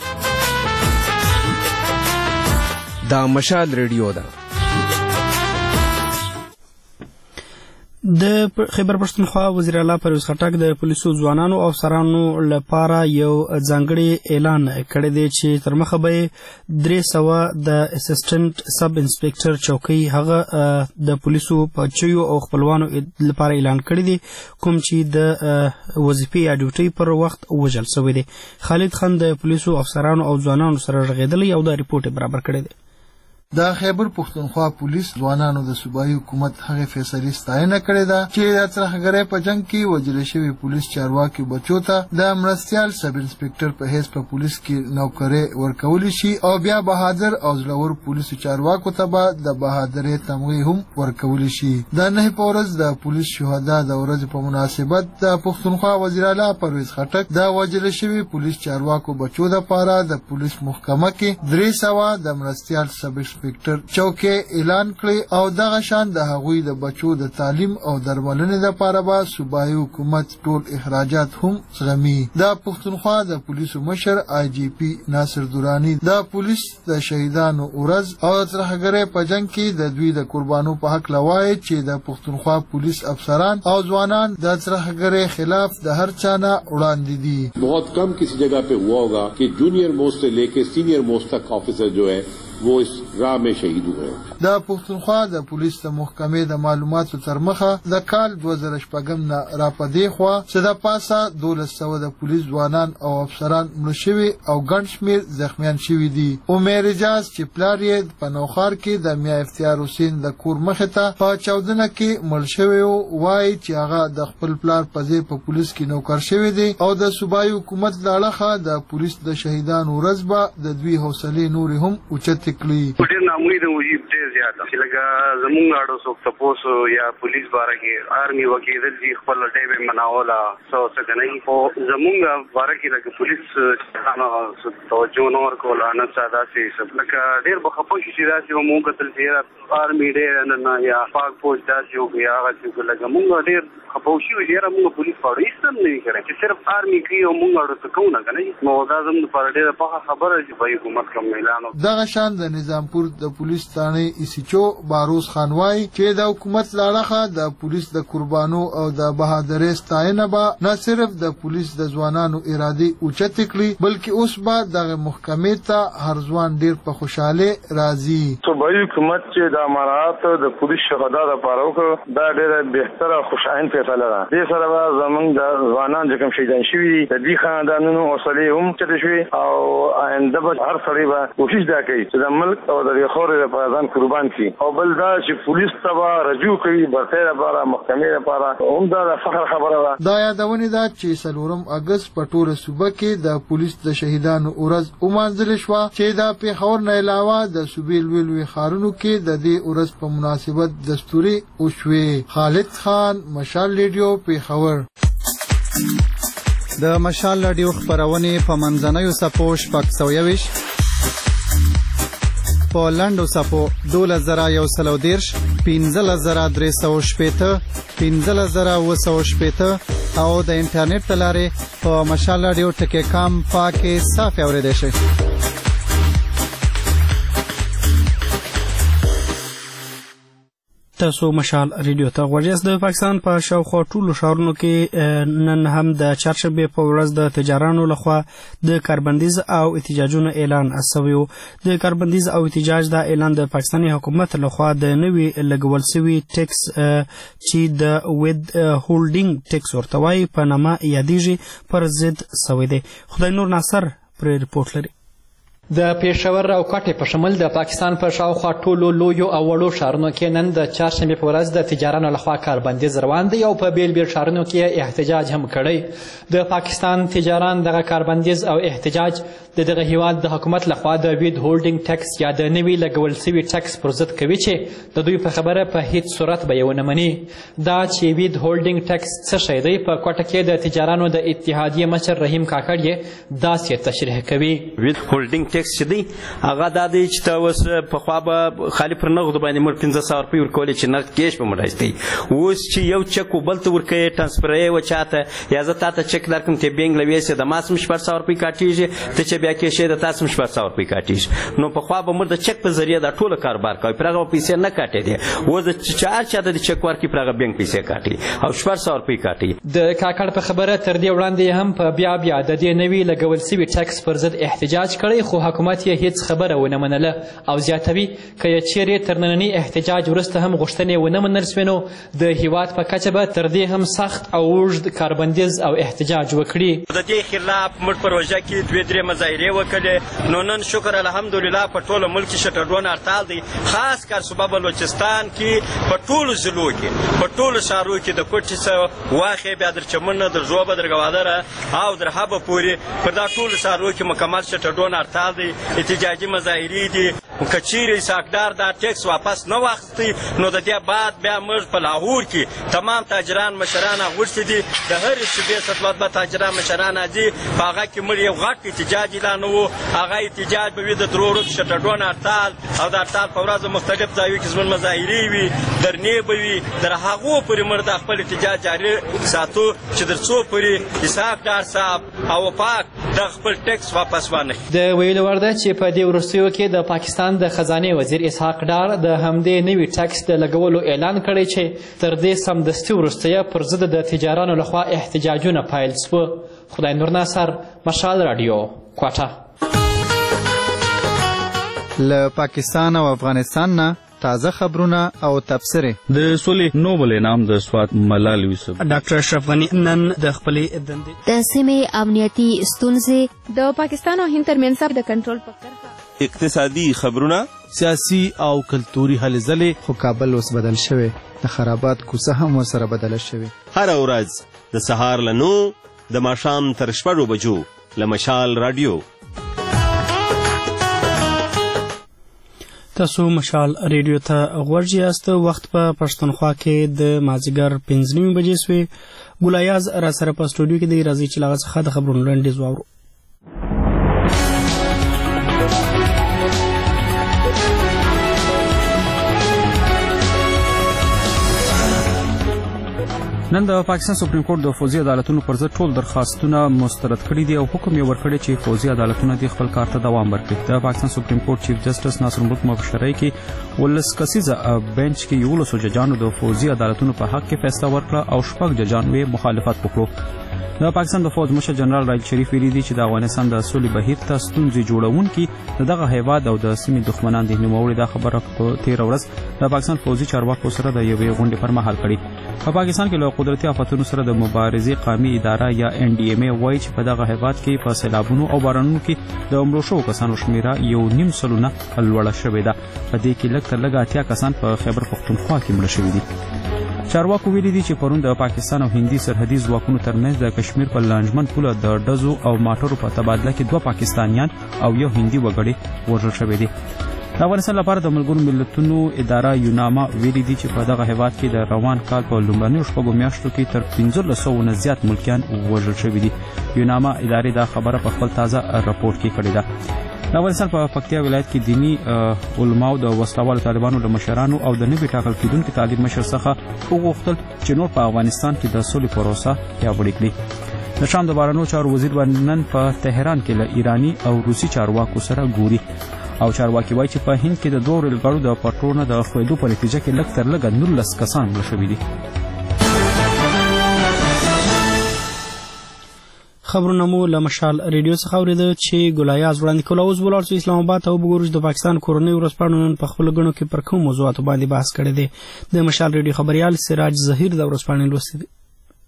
دا مشال ریډیو ده. د خیبر پښتونخوا وزیر اعلی پرویز خټک د پولیسو ځوانانو او افسرانو لپاره یو ځانګړی اعلان کړی دی چې تر مخه به درې سوه د اسسټنټ سب انسپکټر چوکۍ هغه د پولیسو په چیو او خپلوانو لپاره اعلان کړی دی کوم چې د وظیفې یا ډیوټۍ پر وخت وژل شوی دی. خالد خان د پولیسو افسرانو او ځوانانو سره غږېدلی او دا ریپورټ برابر کړی دی. د خیبر پښتونخوا پولیس ځوانانو د صوبایي حکومت هغه فیصلې ستاینه کړې ده چې د ترهګرۍ په جنگ کې وژل شوي پولیس چارواکي بچو ته د مرستیال سب انسپکټر په حیث په پولیس کې نوکرۍ ورکولی شي او بیا بهادر او زړور پولیسو چارواکو ته به د بهادرۍ تمغې هم ورکولی شي. د نهه په ورځ د پولیس شهدا د ورځې په مناسبت د پښتونخوا وزیر اعلی پرویز خټک د وژل شوي پولیس چارواکو بچو لپاره د پولیس محکمه کې درې سوه د مرستیال سب انسپکټر چوکۍ اعلان کړی او دغه شان د هغوی د بچو د تعلیم او درملنې لپاره به صوبایي حکومت ټول اخراجات هم زغمي. د پښتونخوا د پولیسو مشر آی جی پی ناصر درانی د پولیس د شهیدانو ورځ او د ترهګرۍ په جنگ کې د دوی د قربانو په حق لوایي چې د پښتونخوا پولیس افسران او ځوانان د ترهګرۍ خلاف د هر چا نه وړاندې دي. بہت کم کسی جگہ پہ ہوا ہوگا کہ جونیئر موسٹ سے لے کے سینئر موسٹ تک آفیسر جو ہے وہ اس راہ میں شہید ہوئے ہیں. د پښتونخوا د پولیس د محکمې د معلوماتو تر مخه د کال دوه زره شپږم نه را پدې خوا چې د پاسه دولس سوه د پولیس ځوانان او افسران مړه شوي او ګڼ شمېر زخمیان شوي دي. عمر اجاز چې پلار یې په نوښار کې د میا افتیار حسین د کور مخې ته په چاودنه کې مړ شوی و، وایي چې هغه د خپل پلار په ځای په پولیس کې نوکر شوی دی او د صوبایي حکومت له اړخه د پولیس د شهیدانو ورځ به د دوی حوصلې نورې هم اوچتې کړي. ډېر ناامید وو ډېر زیاته چې لکه زمونږ اړو څوک تپوس یا پولیس باره کې آرمي وکیدل دي خپل ټیم یې مناوله څه څه که نه خو زمونږ باره کې لکه پولیس توجه نه ورکوله نه څه داسې لکه ډېر به خفه شو چې داسې به مونږ کتل چې یاره آرمي ډېر نه یا پاک فوج داسې وکړو یا هغه چې لکه مونږ ډېر خفه شوي چې یاره مونږ پولیس په اړه هېڅ هم نه وي کړی چې صرف آرمي کوي او مونږ اړو څه کوو نه که نه نو دا زموږ لپاره ډېره پخه خبره چې به حکومت کوم اعلان وکړي. دغه شان د نظامپور د پولیس تاڼۍ ایسیچو باروس خان وایي چې د حکومت له اړخه د پولیس د قربانو او د بهادرۍ ستاینه به نه صرف د پولیس د ځوانانو ارادې اوچتې کړي بلکې اوس به دغه محکمې ته هر ځوان ډېر په خوشحالۍ راځي. صوبایي حکومت چې د امارات د پولیس شهدا دپاره وکړو دا ډېره بهتره خوشایند فیصله ده. دې سره به زموږ د ځوانان چې کوم شهیدان شوي دي د دې خاندانونو حوصلې هم اوچتې شوې او آینده به هر سړی به کوشش دا کوي چې د ملک او د دې خاورې لپاره ځان قربان کړي او بل دا چې پولیس ته به رجوع کوي برتۍ لپاره محکمې لپاره هم دا د فخر خبره ده. دا یادونې ده چې څلورم اګست په ټوله صوبه کې د پولیس د شهیدانو ورځ ومانځلې شوه چې د پېښور نه علاوه د صوبې لوی لوی ښارونو کې د دې ورځ په مناسبت دستوري وشوې. خالد خان، مشال ریډیو، پېښور. د مشال راډیو خپرونې په منځنیو څپو شپږ سوه یوویشت، په لنډو څپو دولس زره یو سل او دېرش، پنځلس زره درې سوه شپېته، پنځلس زره اووه سوه شپېته او د انټرنیټ له لارې په مشال راډیو ټکي کام پاکې صافې اورېدی شئ. تاسو مشال ریډیو ته غوږ یاست. د پاکستان په شاوخوا ټولو ښارونو کې نن هم د چهارشنبې په ورځ د تجارانو لخوا د کاربندیز او احتجاجونو اعلان شوی و. د کاربندیز او احتجاج دا اعلان د پاکستاني حکومت لخوا د نوي لګول شوي ټیکس چې د وید هولډینګ ټیکس ورته وایي په نامه یادیږي پر ضد شوی دی. خدای نور ناصر پرې رپورټ لري. د پېښور او کوټې په شمول د پاکستان په شاوخوا ټولو لویو او وړو ښارونو کې نن د چهارشنبې په ورځ د تجارانو لخوا کاربندیز روان دی او په بیل بیل ښارونو کې احتجاج هم کړی. د پاکستان تجاران دغه کاربندیز او احتجاج د دغه هیواد د حکومت لخوا د وید هولډینګ ټیکس یا د نوي لګول سوي ټیکس پر ضد کوي چې د دوی په خبره په هیڅ صورت به یې ونه مني. دا چې وید هولډینګ ټیکس څه شی دی په کوټه کې د تجارانو د اتحادیې مشر رحیم کاکړ یې داسې تشریح کوي. وید هولډینګ ټیکس چې دی هغه دا دی چې ته اوس پخوا به خالي پر نغدو باندې موږ پنځه سوه روپۍ ورکولې چې نغد کیش به موږ راایستئ. اوس چې یو چک و بل ته ورکوې ټرانسفر یې و چاته یا زه تا ته چک درکړم چې بینک له ویسې د ما څه شپږ سوه روپۍ کاټېږي ته چې بیا کیش یې د تا څه شپږ سوه روپۍ کاټېږي. نو پخوا به موږ د چک په ذریعه دا ټوله کاروبار کوئ پر هغه به پیسې نه کاټېدې. اوس چې هر چا ته د چک ورکړي پر هغه بینک پیسې کاټي او شپږ سوه روپۍ کاټي. د کاکړ په خبره تر دې وړاندې هم په بیا بیا د دې نوي لګول سوي ټیکس پر ضد احتجاج کړی خو حکومت یې هیڅ خبره ونه منله او زیاتوي که یې چیرې تر ننني احتجاج وروسته هم غوښتنې ونه منل سوې نو د هیواد په کچه به تر دې هم سخت او اوږد کاربندیز او احتجاج وکړي. د دې خلاف موږ په روژه کې دوې درې مظاهرې وکړې. نو نن شکر الحمدلله په ټوله ملک کې شټرډون هړتال دی. خاص کار صوبه بلوچستان کې په ټولو ضلعو کې په ټولو ښارو کې د کوټې څه واخې بیا در چمن نه در ژوبه در ګوادره او در حبه پورې پر دا ټولو ښارو کې مکمل شټرډون هړتال دی. احتجاجي مظاهرې دي. که چیرې اسحاقدار دا ټیکس واپس نه واخیستی نو د دې بعد بیا موږ په لاهور کې تمام تاجران مشران غوښتي دي د هرې صوبې څخه به تاجران مشران راځي په هغه کې موږ یو غټ احتجاج اعلانوو. هغه احتجاج به وي د درو ورځو شټرډون هړتال او د هړتال په ورځو مختلف ځایو کې زموږ مظاهرې وي درنې به وي. تر هغو پورې موږ د خپل احتجاج جاري ساتو چې تر څو پورې اسحاقدار صاحب او پاک د خپل ټیکس واپس وانخلي. د ویلو وړ ده چې په دې وروستیو کې د پاکستان د خزانې وزیر اسحاق ډار د همدې نوي ټیکس د لګولو اعلان کړی چې تر دې سمدستي وروسته یې پر ضد د تجارانو لخوا احتجاجونه پیل سوه. خدای نور ناصر، مشال راډیو، کوټه. له پاکستان او افغانستان نه تازه خبرونه او تبصرې. د سولې نوبل انعام د سوات ملال یوسف. ډاکټر اشرف غنی نن د خپلې دندې د سیمې امنیتي ستونزې، د پاکستان او هند ترمنځ د کنټرول په کرښه، اقتصادي خبرونه، سیاسي او کلتوري هلې ځلې. خو کابل اوس بدل شوی، د خرابات کوڅه هم ورسره بدله شوې. هره ورځ د سهار له نو د ماښام تر شپږو بجو له مشال رادیو. تاسو مشال ریډیو ته غوږ یاست. وخت په پښتونخوا کې د مازدیګر پنځه نیمې بجې سوې. ګلایاز را سره په سټوډیو کې دی. راځي چې له هغه څخه د خبرونو لنډیز واورو. نن د پاکستان سپریم کورټ د فوزي عدالتونو پر ضد ټول درخواستونه مسترد کړي دي او حکم یې ورکړی چې فوزي عدالتونه د خپل کار ته دوام ورکړي. د پاکستان سپریم کورټ چیف جسټس ناصر الملک مبشري کې ولس کسیزه بنچ کې یو لسو ججانو د فوزي عدالتونو په حق کې فیصله ورکړه او شپږ ججانو یې مخالفت وکړو. د پاکستان د فوج مشر جنرال راحیل شریف ویلي دي چې د افغانستان د سولې بهیر ته ستونزې جوړونکي دغه هیواد او د سیمې دښمنان دي. نوموړي دا خبره په تېره ورځ د پاکستان فوجي چارواکو سره د یوې غونډې پر مهال کړې. په پاکستان کې له قدرتي آفتونو سره د مبارزې قومي اداره یا ان ډي ایم ای وایي چې په دغه هیواد کې په سیلابونو او بارانونو کې د مړو شوو کسانو شمیره یو نیم سلونه لوړه شوې ده. په دې کې لږ تر لږه اتیا کسان په خیبر پښتونخوا کې مړه شوي دي. چارواکو ویلي دي چې پرون د پاکستان او هندي سرحدي ځواکونو ترمنځ د کشمیر په لانجمن پوله د ډزو او ماټرو په تبادله کې دوه پاکستانیان او یو هندي وګړي وژل شوي دي. د افغانستان لپاره د ملګرو ملتونو اداره یوناما ویلي دي چې په دغه هیواد کې د روان کال په لومړنیو شپږو میاشتو کې تر پنځلس سوو نه زیات ملکیان وژل شوي دي. یوناما ادارې دا خبره په خپل تازه راپورټ کې کړې ده. د افغانستان په پکتیا ولایت کې دینی علماو د وسلوالو طالبانو له مشرانو او د نوي ټاکل کېدونکي طالب مشر څخه وغوښتل چې نور په افغانستان کې د سولې پروسه پیاوړې کړي. د شام د بهرنیو چارو وزیر به نن په تهران کې له ایراني او روسي چارواکو سره ګوري او چارواکي وایي چې په هند کې د دوه ریلګاړو د پټرونه د ښویېدو په نتیجه کې لږ تر لږه نولس کسان مړه شوي دي. خبرونه مو له مشال ریډیو څخه اورېده چې ګلایاز وړاندې کول. اوس ولاړ شو اسلام آباد ته وګورو چې د پاکستان کورنۍ ورځپاڼو نن په خپلو ګڼو کې پر کومو موضوعاتو باندې بحث کړی دی. د مشال ریډیو خبریال سراج ظهیر د ورځپاڼې لوستی دی.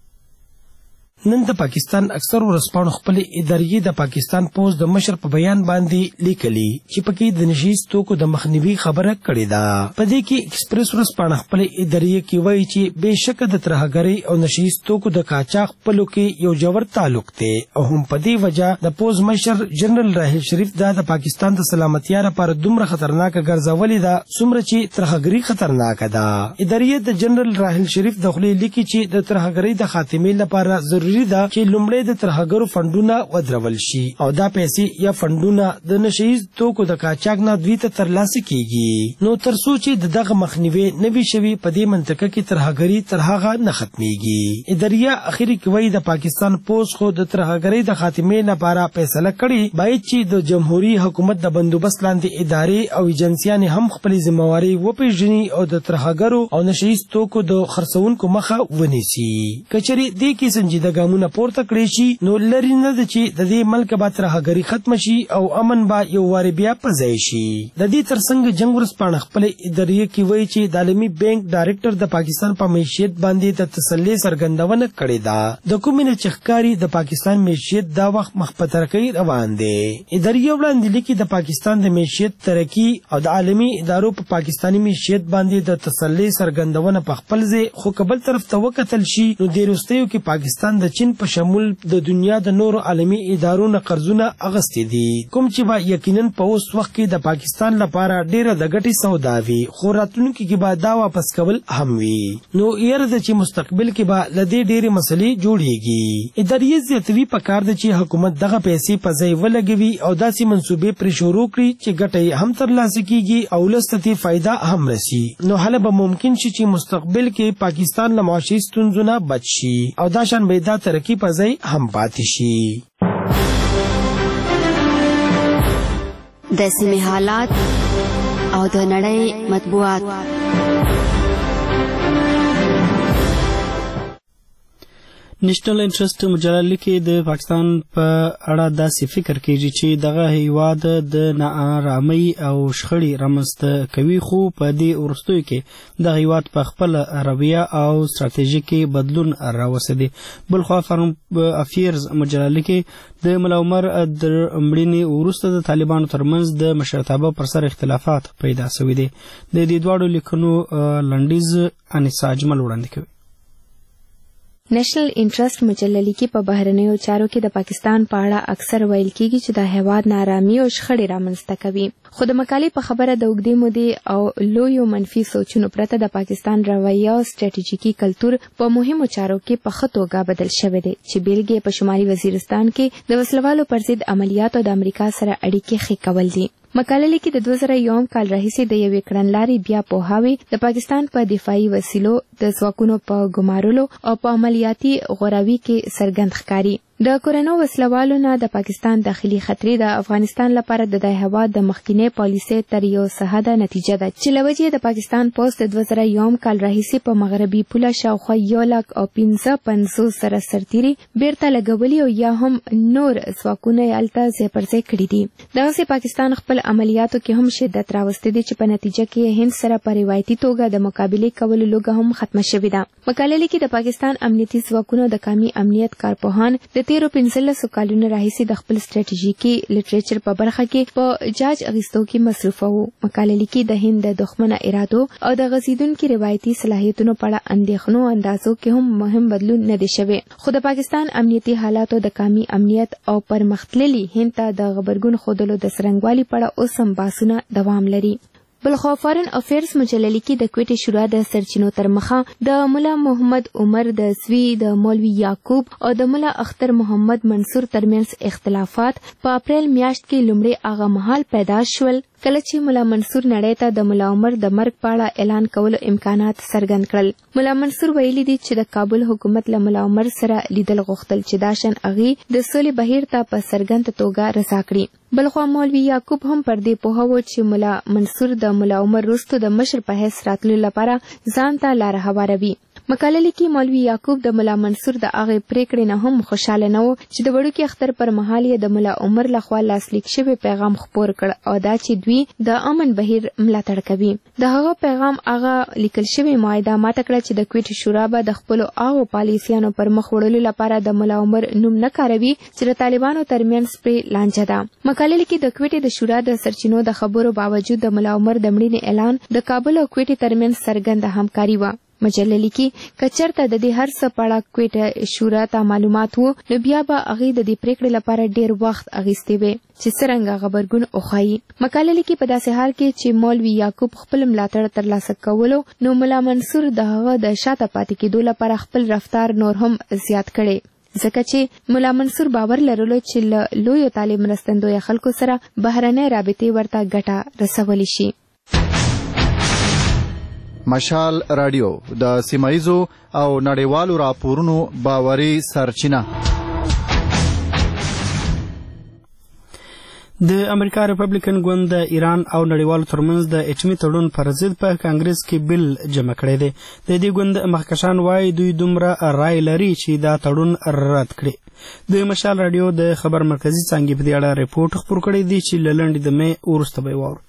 نن د پاکستان اکثر ورځپاڼو خپل ادارې د پاکستان پوز د مشر په بیان باندې لیکلي چې پکې د نشیز توکو د مخنیوي خبره کړې ده. په دې کې ایکسپریس ورځپاڼه خپل ادارې کې وایي چې بهشکه د ترهګرۍ او نشیز توکو د قاچاق خپلو کې یو ژور تعلق دی او هم په دې وجه د پوز مشر جنرال راحیل شریف دا د پاکستان د سلامتیا لپاره دومره خطرناک ګرځولې ده څومره چې ترهګرۍ خطرناکه ده. ادارې د جنرال راحیل شریف د خولې لیکي چې د ترهګرۍ د خاتمې لپاره ضروري ده چې لومړی د ترهګرو فندونه ودرول شي او دا پیسې یا فندونه د نشیز توکو د قاچاق نه دوی ته ترلاسه کیږي. نو تر څو چې د دغه مخنیوي نوي شوي په دې منطقه کې ترهګري تر هغه نه ختمیږي. ادارې اخري کوي د پاکستان پوز خو د ترهګرۍ د خاتمې لپاره فیصله کړي باید چې د جمهوریت حکومت د بندوبست لاندې ادارې او ایجنسیانې هم خپل ذمہواری وپیژني او د ترهګرو او نشیز توکو د خرڅونکو مخه ونیسي. کچري دې کې سنجیده ګامونه پورته کړی شي نو لري نه ده چې د دې ملک به ترهګري ختم شي او امن به یو واري بیا په ځای شي. د دې ترڅنګ جنگ ورځپاڼه خپل ادارې کې وایي چې د عالمي بانک ډایرکټر د پاکستان په معیشت باندې د تسلي څرګندونه کړې ده. د کومې نه چې ښکاري د پاکستان معیشت دا وخت مخ په ترقۍ روان دی. ادارې وړاندې لیکي د پاکستان د معیشت ترقي او د عالمي ادارو په پاکستاني معیشت باندې د تسلي څرګندونه په خپل ځای خو کبل طرف ته وکتل شي نو د وروستیو کې پاکستان د چین په شمول د دنیا د نورو عالمي ادارو نه قرضونه اغستې دي کوم چې با یقینا په اوس وخت کې د پاکستان لپاره ډیره د ګټې سودا وي خو راتلونکي کې به دا واپس کول هم وي. نو یره د چې مستقبل کې به لدې ډیره مسلې جوړيږي. ادارې زیاتوي په کار د چې حکومت دغه پیسې په ځای ولګوي او داسې منسوبې پر شروع کړي چې ګټې هم ترلاسه کیږي او لستې فائدہ هم رسي. نو هله به ممکن شي چې مستقبل کې پاکستان له معاشي ستونزو نه بچ شي او دا شان به دا ترقی په ځای هم پاتې شي. د سیمې حالات او د نړۍ مطبوعات. نېشنل انټرست مجله لیکي د پاکستان په اړه داسې فکر کیږي چې دغه هیواد د ناارامۍ او شخړې رامنځته کوي، خو په دې وروستیو کې د هیواد په خپل رویه او ستراتیژي کې بدلون راوستلی. بلخوا فارم افیرز مجله لیکي د ملا عمر د مړینې وروسته د طالبانو ترمنځ د مشرتابه پر سر اختلافات پیدا شوي دي. د دې دواړو لیکنو لنډیز انیسا اجمل وړاندې کوي. نېشنل انټرست مجله لیکي په بهرنیو چارو کې د پاکستان په اړه اکثر ویل کیږي چې د هیواد نارامي او شخړې رامنځته کوي، خو د مقالې په خبره د اوږدې مودې او لویو منفي سوچونو پرته د پاکستان رویه او سټریټیژیکي کلتور په مهمو چارو کې په ښه توګه بدل شوی دی، چې بیلګې په شمالي وزیرستان کې د وسلوالو پر ضد عملیاتو د امریکا سره اړیکې ښې کول دي. مقاله لیکي د دوه زره یوم کال راهیسې د یوې کړنلارې بیا پوهاوی د پاکستان په دفاعي وسیلو د ځواکونو په ګمارلو او په عملیاتي غوراوي کې څرګند ښکاري. د کورنو وسلوالو نه د پاکستان داخلي خطرې د افغانستان لپاره د دې هیواد د مخکینی پالیسۍ تر یو سهده نتیجه ده، چې له وجې د پاکستان پوسټ د دوه زره یوم کال راهیسې په مغربي پوله شاوخوا یو لک او پنځه پنځوس سره سرتیري بیرته لګولي او یا هم نور ځواکونه یې هلته ځای پر ځای کړي دي. دغسې پاکستان خپل عملیاتو کې هم شدت راوستی دی، چې په نتیجه کې هند سره په روایتي توګه د مقابلې کولو لوږه هم ختمه شوې ده. مقاله لیکي د پاکستان امنیتي ځواکونو د قومي امنیت کارپوهان د تیرو پنځلسو کلونو راهیسې د خپل سټریټیژیکي لټریچر په برخه کې په جاج اخیستو کې مصروفه وو. مقاله لیکي د هند د دښمنه ارادو او د غځېدونکي روایتي صلاحیتونو په اړه اندېښنو اندازو کې هم مهم بدلون نه دی شوی، خو د پاکستان امنیتي حالاتو د قومي امنیت او پرمختللي هند ته د غبرګون ښودلو د څرنګوالي په اړه اوس هم بحثونه دوام لري. بلخوا فارن افیرز مجله لیکي د کویټې شورا د سرچینو تر مخه د ملا محمد عمر د سوي د مولوي یعقوب او د ملا اختر محمد منصور ترمنځ اختلافات په اپریل میاشت کې لومړی هغه مهال پیدا شول کله چې ملا منصور نړۍ ته د ملا عمر د مرګ په اړه اعلان کولو امکانات څرګند کړل. ملا منصور ویلي دي چې د کابل حکومت له ملا عمر سره لیدل غوښتل چې دا شان هغې د سولې بهیر ته په څرګنده توګه رضا کړي. بلخوا مولوي یعقوب هم پر دې پوهه و چې ملا منصور د ملا عمر وروسته د مشر په حیث راتلو لپاره ځان ته لاره هواروي. مقاله لیکي مولوي یعقوب د ملا منصور د هغې پریکړې نه هم خوشحاله نه و چې د وړوکي اختر پر مهال یې د ملا عمر لخوا لاسلیک شوی پیغام خپور کړ او دا چې دوی د امن بهیر ملاتړ کوي. د هغه پیغام هغه لیکل شوی معاهده ماته کړه چې د کویټې شورا به د خپلو هغو پالیسیانو پر مخ وړلو لپاره د ملا عمر نوم نه کاروي چې د طالبانو ترمنځ پرې لانجه ده. مقاله لیکي د کویټې د شورا د سرچینو د خبرو باوجود د ملا عمر د مړینې اعلان د کابل او کویټې ترمنځ څرګنده همکاري وه. مجله لیکي که چېرته د دې هر څه په اړه کویټه شورا ته معلومات وو نو بیا به هغې د دې پریکړې لپاره ډېر وخت اخیستی وی چې څرنګه غبرګون وښایي. مقاله لیکي په داسې حال کې چې مولوي یعقوب خپل ملاتړ ترلاسه کولو نو ملا منصور د هغه د شاته پاتې کېدو لپاره خپل رفتار نور هم زیات کړی، ځکه چې ملا منصور باور لرلو چې له لویو طالب مرستندویه خلکو سره بهرنۍ رابطې ورته ګټه رسولی شي. مشال رادیو د سیمایزو او نړیوالو راپورونو باوري سرچینه. د امریکا ریپبلیکن ګوند د ایران او نړیوالو ترمنځ د اټومي تړون پر ضد په کانګرس کې بل جمع کړی دی. د دې ګوند مخکښان وایي دوی دومره رای لري چې دا تړون رد کړي. د مشال رادیو د خبر مرکزي څانګې په دې اړه ریپورټ خپور کړی دی چې له لنډې د مې وروسته به یې واورو.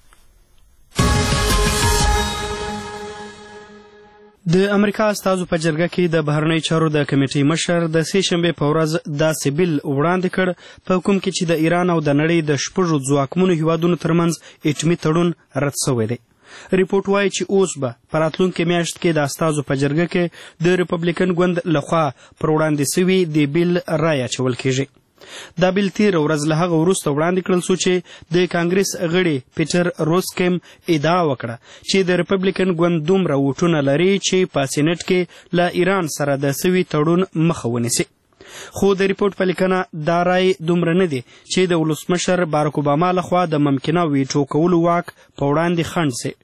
د امریکا استازو په جرګه کې د بهرنۍ چارو د کمیټې مشر د سې شنبې په ورځ داسې بل وړاندې کړ په کوم کې چې د ایران او د نړۍ د شپږو ځواکمنو هیوادونو ترمنځ اټومي تړون رد شوی دی. ریپورټ وایي چې اوس به په راتلونکې میاشت کې د استازو په جرګه کې د ریپبلیکن ګوند لخوا پر وړاندې سوي د بیل رایه اچول کیږي. دا بیل تېره ورځ له هغه وروسته وړاندې کړل شو چې د کانګرس غړي پیټر روسکیم ادعا وکړه چې د ریپبلیکن ګوند دومره ووټونه لري چې په سینټ کې له ایران سره د سوي تړون مخه ونیسي. خو د ریپورټ په لیکنه دا رای دومره نه دی چې د ولسمشر باراک اوباما لخوا د ممکنه ویټو کولو واک په وړاندې خنډ سي.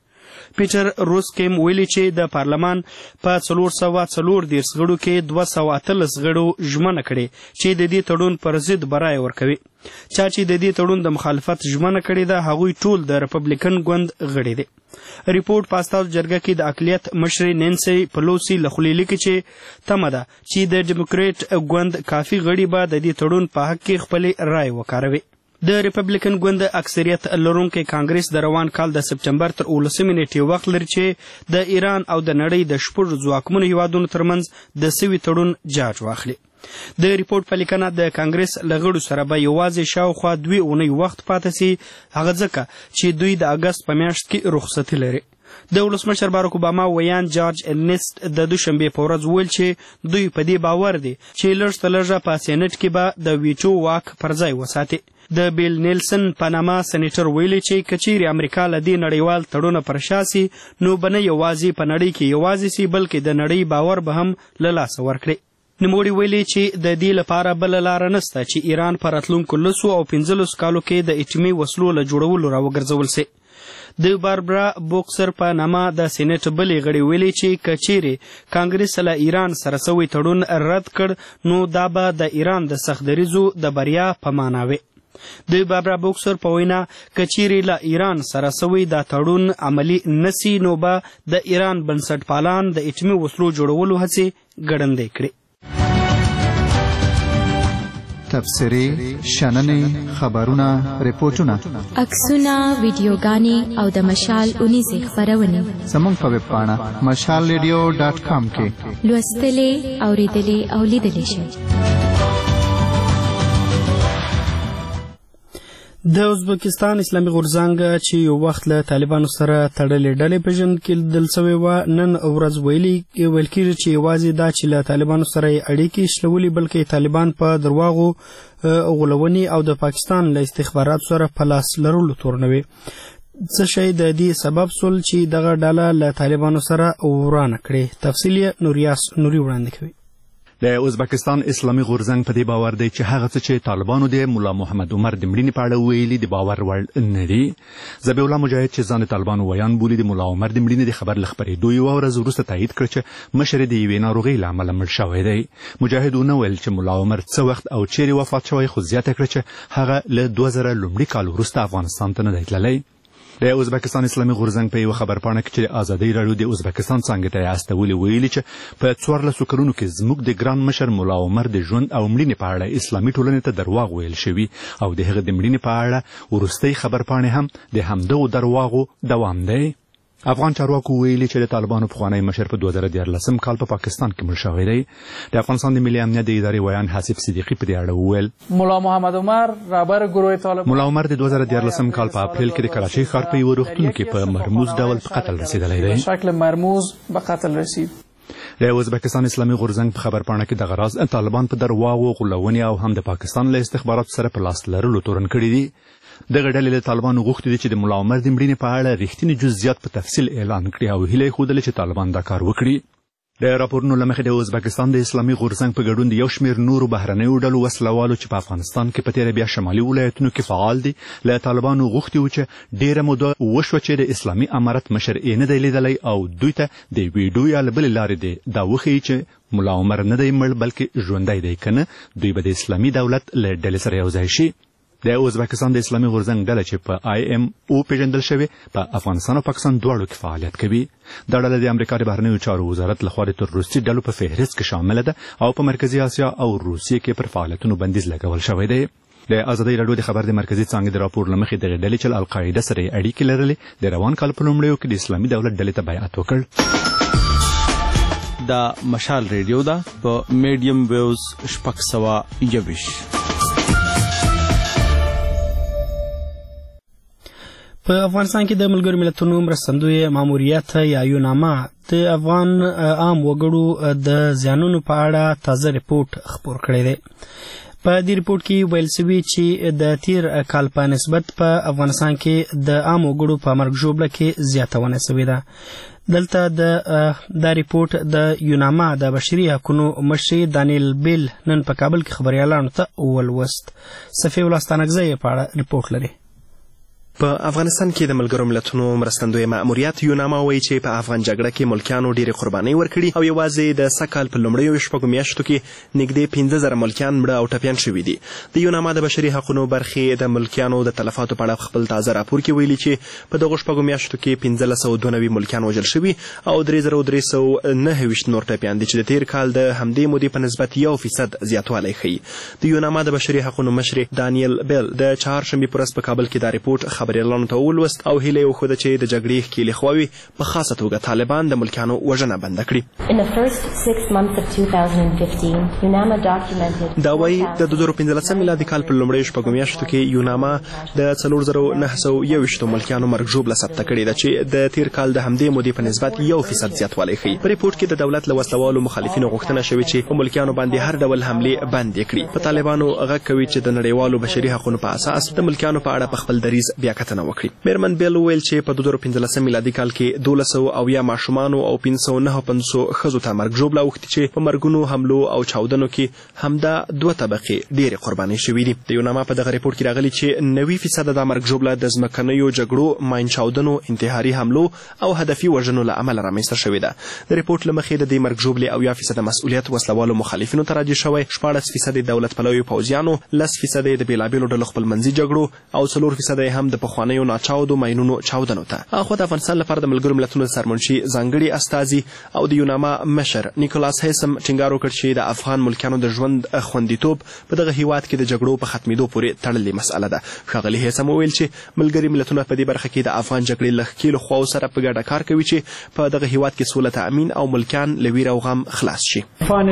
پیټر روسکیم ویلي چې د پارلمان په څلور سوه څلور دېرش غړو کې دوه سوه اتلس غړو ژمنه کړې چې د دې تړون پر ضد برایه ورکوي. چا چې د دې تړون د مخالفت ژمنه کړې ده هغوی ټول د ریپبلیکن ګوند غړي دي. ریپورټ په استازو جرګه کې د اقلیت مشرې نینسي پلوسي له خولې لیکي چې تمه ده چې د ډیموکریټ ګوند کافي غړي به د دې تړون په حق کې خپلې رایې وکاروي. د ریپبلیکن ګوند اکثریت لرونکی کانګریس د روان کال د سپټمبر تر اوولسمې نیټې وخت لري چې د ایران او د نړۍ د شپږو ځواکمنو هیوادونو ترمنځ د سوي تړون جاج واخلي. د ریپورټ په لیکنه د کانګریس له غړو سره به یوازې شاوخوا دوې اونۍ وخت پاته سي، هغه ځکه چې دوی د اګست په میاشت کې رخصتي لري. د ولسمشر باراک اوباما ویان جارج ارنسټ د دوشنبې په ورځ وویل چې دوی په دې باور دي چې لږ تر لږه په سینټ کې به د ویټو واک پر ځای وساتي. د بیل نیلسن په نامه سینیټر ویلي چې که چیرې امریکا له دې نړیوال تړونه پر شا سي نو به نه یوازې په نړۍ کې یوازې سي بلکې د نړۍ باور به هم له لاسه ورکړي. نوموړي ویلي چې د دې لپاره بله لاره نشته چې ایران په راتلونکو لسو او پنځلسو کالو کې د اټومي وسلو له جوړولو راوګرځول سي. د باربرا بوکسر په نامه د سینټ بلې غړي ویلي چې که چیرې کانګریس له ایران سره سوی تړون رد کړ نو دا به د ایران د سخت دریځو د بریا په معنا وي. د باربرا بوکسر په وینا که چیرې له ایران سره سوی دا تړون عملي نسی نو به د ایران بنسټپالان د اټومي وسلو جوړولو هڅې ګړندۍ کړي. تبصرې، شننې، خبرونه، ریپورټونه، عکسونه، ویډیوګانې او د مشال اونیزې خپرونې زموږ په ویب پاڼه مشال ریډیو ډاټ کام کې لوستلې، اورېدلې او لیدلې شئ. د ازبکستان اسلامي غورځنګ چې یو وخت له طالبانو سره تړلې ډلې پیژندل کېدل سوې وه نن ورځ ویلي ویل کېږي چې یوازې دا چې له طالبانو سره یې اړیکې شلولي بلکې طالبان په درواغو غولونې او د پاکستان له استخباراتو سره په لاس لرلو تورنوي. څه شی د دې سبب سول چې دغه ډله له طالبانو سره ورانه کړي؟ تفصیل یې نوریاس نوري وړاندې کوي. د ازبکستان اسلامي غورځنګ په دې باور دی چې هغه څه چې طالبانو د مولا محمد عمر د مړینې په اړه ویلي د باور وړ نه دي. ذبیح الله مجاهد چې ځان د طالبانو ویان بولي د مولا عمر د مړینې د خبر له خپرېدو یوه ورځ وروسته تایید کړ چې مشر د یوې ناروغۍ له امله مړ شوی دی. مجاهد ونه ویل چې مولا عمر څه وخت او چیرې وفات شوی، خو زیاته کړه چې هغه له دوه زره لومړي کال وروسته افغانستان ته نه دی تللی. د ازبکستان اسلامي غورځنګ په یوه خبرپاڼه کې چې د ازادۍ راډیو د ازبکستان څانګې ته یې استولي ویلي چې په څوارلسو کلونو کې زموږ د ګران مشر مولا عمر د ژوند او مړینې په اړه اسلامي ټولنې ته درواغ ویل شوي او د هغه د مړینې په اړه وروستۍ خبرپاڼې هم د همدغو درواغو دوام دی. افغان چارواکو ویلي چې د طالبانو پخوانی مشر په دوه زره دیارلسم کال په پاکستان کې مړ شوی دی. د افغانستان د ملي امنیت د ادارې ویان حسیب صدیقي په دې اړه وویل مولا محمد عمر رهبر گروه طالبان مولا عمر د دوه زره دیارلسم کال په اپریل کې د کراچۍ ښار په یوه روغتون کې په مرموز ډول په قتل رسېدلی دی. په شکل مرموز به قتل رسید. د ازبکستان اسلامي غورځنګ په خبرپاڼه کې دغه راز طالبان په درواغو، غولونې او هم د پاکستان له استخباراتو سره په لاس لرلو تورن کړي دي. دغه ډلې له طالبانو غوښتي دي چې د مولا عمر د مړینې په اړه رښتینې جزئیات په تفصیل اعلان کړي او هیله یې ښودله چې طالبان دا کار وکړي. د راپورونو له مخې د ازبکستان د اسلامي غورځنګ په ګډون د یو شمېر نورو بهرنیو ډلو وسلوالو چې په افغانستان کې په تېره بیا شمالي ولایتونو کې فعال دي له طالبانو غوښتي وو چې ډېره موده وشوه چې د اسلامي امارت مشر یې نه دی لیدلی او دوی ته د ویډیو یا له بلې لارې دی دا وښیي چې مولا عمر نه دی مړ بلکې ژوندی دی، که نه دوی به د اسلامي دولت له ډلې سره یو ځای شي. د ازبکستان د اسلامي غورځنګ ډله چې په آی ایم او پیژندل شوې په افغانستان او پاکستان دواړو کې فعالیت کوي. دا ډله د امریکا د بهرنیو چارو وزارت لخوا د تروریستي ډلو په فهرست کې شامله ده او په مرکزي اسیا او روسیې کې پر فعالیتونو بندیز لګول شوی دی. د ازادۍ راډیو د خبر د مرکزي څانګې د راپور له مخې دغې ډلې چې له القاعده سره یې اړیکې لرلې د روان کال په لومړیو کې د اسلامي دولت ډلې ته بیعت وکړ. دا مشال ریډیو ده په میډیم ویوز شپږ سوه یوویشت. په افغانستان کې د ملګرو ملتونو مرستندوی ماموریت یا یوناما د افغان عام وګړو د زیانونو په اړه تازه ریپورت خپور کړی دی. په دې ریپورت کې ویل شوي چې د تیر کال په نسبت په افغانستان کې د عام وګړو په مرګ ژوبله کې زیاتونه شوې ده. دلته د دا ریپورت د یوناما د بشري حقونو مشر دانیل بیل نن په کابل کې خبریالانو ته ولوست. صفي الله ستانکزی په اړه ریپورت لري. په افغانستان کې د ملګرو ملتونو مرستندوی مأموریت یوناما وایي چې په افغان جګړه کې ملکیانو ډېرې قربانۍ ورکړي او یوازې د سږ کال په لومړیو شپږو میاشتو کې نږدې پنځه زره ملکیان مړه او ټپیان شوي دي. د یوناما د بشري حقونو برخې د ملکیانو د تلفاتو په اړه خپل تازه راپور کې ویلي چې په دغو شپږو میاشتو کې پنځلس سوه دوه نوي ملکیان وژل شوي او درې زره درې سوه نهه ویشت نور ټپیان دي چې د تېر کال د همدې مودې په نسبت یو فیصد زیاتوالی ښیي. د یوناما د بشري حقونو مشرې دانیل بیل د چهارشنبې په ورځ په کابل کې دا رپورټ خبریالانو ته ولوست او هیله یې وښوده چې د جګړې ښکېلې خواوې په خاصه توګه طالبان د ملکیانو وژنه بنده کړي. دا وایي د دوه زره پنځلسم میلادي کال په لومړیو شپږو میاشتو کې یوناما د څلور زره نهه سوه یوویشتو ملکیانو مرګ ژوبله ثبته کړې ده چې د تېر کال د همدې مودې په نسبت یو فیصد زیاتوالی ښیي. په رپورټ کې د دولت له وسلوالو مخالفینو غوښتنه شوې چې په ملکیانو باندې هر ډول حملې بندې کړي. په طالبانو غږ کوي چې د نړیوالو بشري حقونو په اساس د ملکیانو په اړه په خپل دریځ بیاکتنه وکړي. میرمن بیل وویل چې په دوه زره پنځلسم میلادي کال کې دولس سوه اویا ماشومانو او پنځه سوه نهه پنځوس ښځو ته مرګ ژوبله اوښتې چې په مرګونو حملو او چاودنو کې همدا دوه طبقې ډېرې قربانۍ شوي دي. د یوناما په دغه رپورټ کې راغلي چې نوي فیصده دا مرګ ژوبله د ځمکنیو جګړو، ماین چاودنو، انتحاري حملو او هدفي وژنو له امله رامنځته شوې ده. د رپورټ له مخې د دې مرګ ژوبلې اویا فیصده مسؤلیت وسلوالو مخالفینو ته راجع شوی، شپاړس فیصده دولت پلوي پوځیانو، لس فیصده د بېلابېلو ډلو خپلمنځي جګړو او څلور فیصده هم د پخوانیو ناچاودو ماینونو چاودنو ته. اخوا د افغانستان لپاره د ملګرو ملتونو د سرمنشي ځانګړي استازي او د یوناما مشر نیکولاس هیسم ټینګار وکړ چې د افغان ملکیانو د ژوند خوندیتوب په دغه هیواد کې د جګړو په ختمېدو پورې تړلې مسأله ده. ښاغلي هیسم وویل چې ملګري ملتونه په دې برخه کې د افغان جګړې له ښکېلو خواو سره په ګډه کار کوي چې په دغه هیواد کې سوله تأمین او ملکیان له ویر او غم خلاص شي.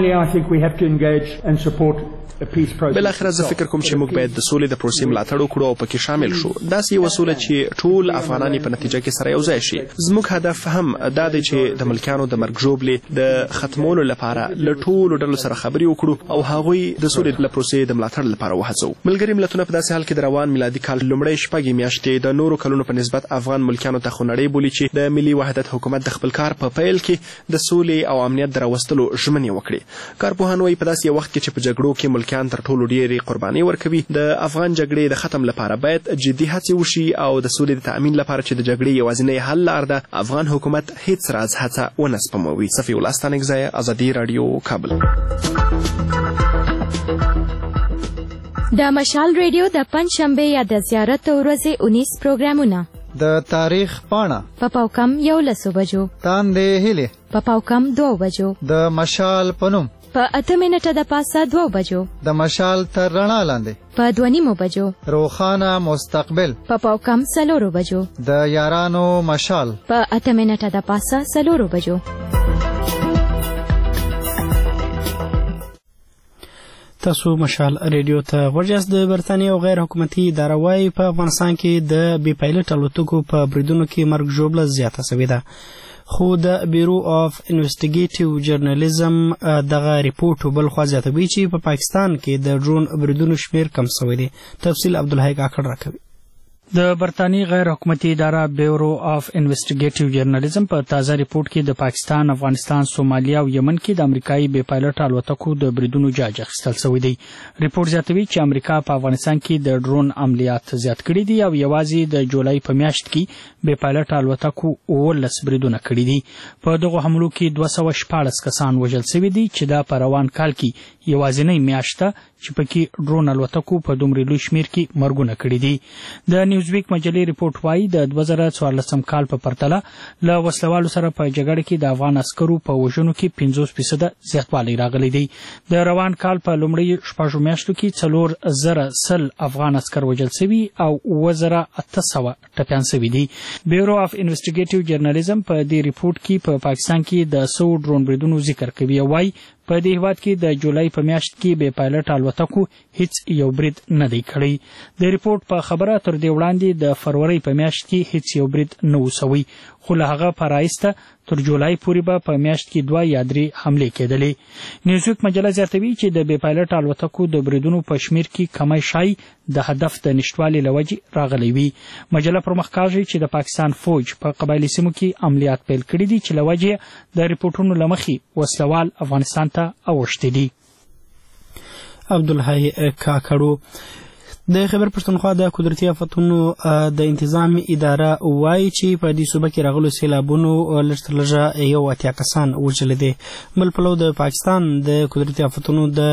بلاخره زه فکر کوم چې موږ باید د سولې د پروسې ملاتړ وکړو او پکې شامل شو. داسې یوه سوله چې ټول افغانان په نتیجه کې سره یو ځای شي. زموږ هدف هم دا دی چې د ملکیانو د مرګ ژوبلې د ختمولو لپاره له ټولو ډلو سره خبرې وکړو او هغوی د سولې له پروسې د ملاتړ لپاره وهڅوو. ملګري ملتونه په داسې حال کې د روان میلادي کال لومړۍ شپږې میاشتې د نورو کلونو په نسبت افغان ملکیانو ته خونړۍ بولي چې د ملي وحدت حکومت د خپل کار په پیل کې د سولې او امنیت د راوستلو ژمنې وکړي. کارپوهان وایي په داسې وخت کې چې په جګړو کې ملکیان تر ټولو ډېرې قربانۍ ورکوي، د افغان جګړې د ختم لپاره باید جدي هڅې وشي او د سولې د تأمین لپاره چې د جګړې یوازینی حل لار ده، افغان حکومت هیڅ راز هڅه ونه سپموي. صفي الله ستانکزی، ازادي راډیو، کابل. د مشال ریډیو د پنجشنبې یا د زیارت ورځې اونیس پروګرامونه: د تاریخ پاڼه په پاوکم یولسو بجو، تاندې هیلې په پاوکم دوه بجو، د مشال پنوم په اته منټه د پاسه دوه بجو، د مشال تر رڼا لاندې په دوه نیمو بجو، روښانه مستقبل په پاوکم څلورو بجو، د یارانو مشال په اته منټه د پاسه څلورو بجو. تاسو مشال ریډیو ته غوږ یاست. د برتانیې او غیر حکومتي اداره وایي په افغانستان کې د بې پایلټ الوتکو په بریدونو کې مرګ ژوبله زیاته شوې ده، خو د بیرو آف انویسټیګیټیو جرنالیزم دغه ریپورټ بل خوا زیاتوي چې په پاکستان کې د ډرون بریدونو شمیر کم شوی دی. تفصیل عبدالحی کاکړ راکوي. د برتانیې غیر حکومتي اداره بیورو آف انویسټیګیټیو جرنالیزم په تازه ریپورټ کې د پاکستان، افغانستان، سومالیا او یمن کې د امریکایي بې پایلټ الوتکو د بریدونو جاج اخیستل شوی دی. ریپورټ زیاتوي چې امریکا په افغانستان کې د ډرون عملیات زیات کړي دي او یوازې د جولای په میاشت کې بې پایلټ الوتکو اوولس بریدونه کړي دي. په دغو حملو کې دوه سوه شپاړس کسان وژل شوي دي چې دا په روان کال کې یوازینۍ میاشت ده چې پکې ډرون الوتکو په دومره لوی شمیر کې مرګونه کړي دي. د نیوزویک مجلې ریپورټ وایي د دوه زره څوارلسم کال په پرتله له وسلوالو سره په جګړه کې د افغان عسکرو په وژنو کې پنځوس فیصده زیاتوالی راغلی دی. د روان کال په لومړیو شپږو میاشتو کې څلور زره سل افغان عسکر وژل شوي او اووه زره اته سوه ټپیان شوي دي. بیورو آف انویسټیګیټیو جرنالیزم په دې ریپورټ کې په پاکستان کې د سو ډرون بریدونو ذکر کوي او وایي په دې هیواد کې د جولای په میاشت کې بې پایلټ الوتکو هیڅ یو برید نه دی کړی. د ریپورټ په خبره تر دې وړاندې د فروری په میاشت کې هیڅ یو برید نه و سوی، خو له هغه په رایسته تر جولای پورې به په میاشت کې دوه یا درې حملې کېدلې. نیوزویک مجله زیاتوي چې د بې پایلټ الوتکو د بریدونو په شمیر کې کمی شای د هدف د نشتوالي له وجې راغلی وي. مجله پرمخ کاږي چې د پاکستان فوج په قبایلي سیمو کې عملیات پیل کړي دي چې له وجې د ریپورټونو له مخې وسلوال افغانستان ته اوښتي دي. عبدالحی کاکړو. د خیبر پښتونخوا د قدرتي آفتونو د انتظام اداره وایي چې په دې صوبه کې راغلو سیلابونو لږ تر لږه یو اتیا کسان وژلي دي. بل پلو د پاکستان د قدرتي آفتونو د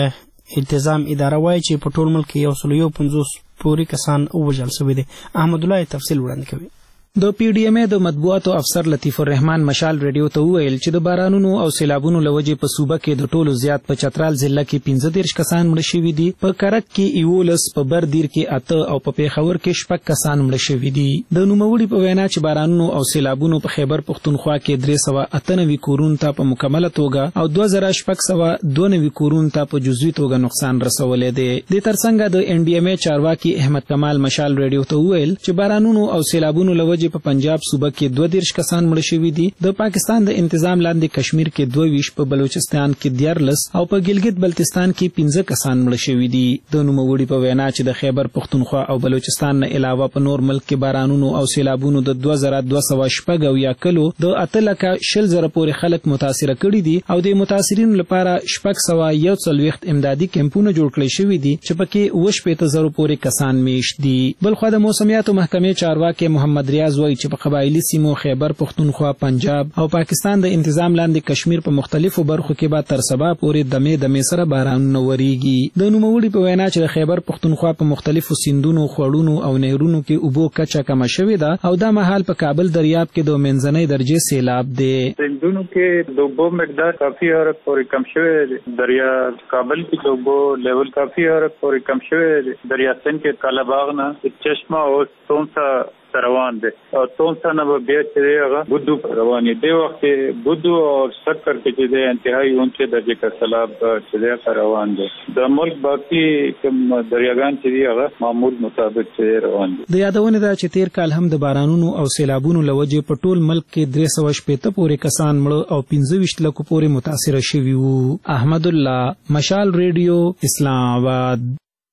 انتظام اداره وایي چې په ټول ملک یو سل یو پنځوس پورې کسان وژل شوي دي. احمد الله تفصیل وړاندې کوي. د پی ډی ایم ای د مطبوعاتو افسر لطیف الرحمن مشال ریډیو ته وویل چې د بارانونو او سیلابونو لوجې په صوبه کې د ټولو زیات په چترال ضلع کې پنځه دېرش کسان مړه شوي دي، په کرک کې یولس، په بردیر کې اته او په پیښور کې شپږ کسان مړه شوي دي. د نوموړي په وینا چې بارانونو او سیلابونو په خیبر پښتونخوا کې درې سوه اته نوي کورونو ته په مکمله توګه او دوه زره شپږ سوه دوه نوي کورونو ته په جزوي توګه نقصان رسولی دی. دې ترڅنګ د ان ډي ایم ای چارواکي احمد کمال مشال ریډیو ته وویل چې بارانونو او سیلابونو لوجې په پنجاب صوبه کې دوه دېرش کسان مړه شوي دي، د پاکستان د انتظام لاندې کشمیر کې دوه ویشت، په بلوچستان کې دیارلس او په ګلګت بلتستان کې پنځه کسان مړه شوي دي. د نوموړي په وینا چې د خیبر پښتونخوا او بلوچستان نه علاوه په نور ملک کې بارانونو او سیلابونو د دوه زره دوه سوه شپږ اویا کلو د اته لکه شل زره پورې خلک متاثره کړي دي او د متاثرینو لپاره شپږ سوه یو څلوېښت امدادي کمپونه جوړ کړي شوي دي چې پکې اوه شپېته زرو پورې کسان میشت دي. بلخوا د موسمیاتو محکمې چارواکي محمد ریاض وایي چې په قبایلي سیمو خیبر پښتونخوا، پنجاب او پاکستان د انتظام لاندې کشمیر په مختلفو برخو کې به تر سبا پورې دمې دمې سره بارانونه وریږي. د نوموړي په وینا چې د خیبر پښتونخوا په مختلفو سیندونو، خوړونو او نهرونو کې اوبو کچه کمه شوې ده او دا مهال په کابل دریاب کې د منځنۍ درجې سیلاب دی. سیندونو کې د اوبو مقدار کافي حد پورې کم شوی دی. دریا کابل کې د اوبو لیول کافي حد پورې کم شوی دی. دریا سند کې کالاباغ نه چشمه او تونسا روان دي او تونسا نه به بیا چې هغه بدو روان دي. د وخت بدو او سکر کې چې د انتهایی اونچه درجه کا سیلاب چې روان دي. د ملک باقي کوم دریاګان چې دی هغه معمول مطابق چې روان دي. د یادونه ده چې تیر کال هم د بارانونو او سیلابونو لوجې په ټول ملک کې درې سوه شپېته پورې کسان مړه او پنځه ویشت لکو پورې متاثره شوي وو. احمد الله، مشال ریډیو، اسلام آباد.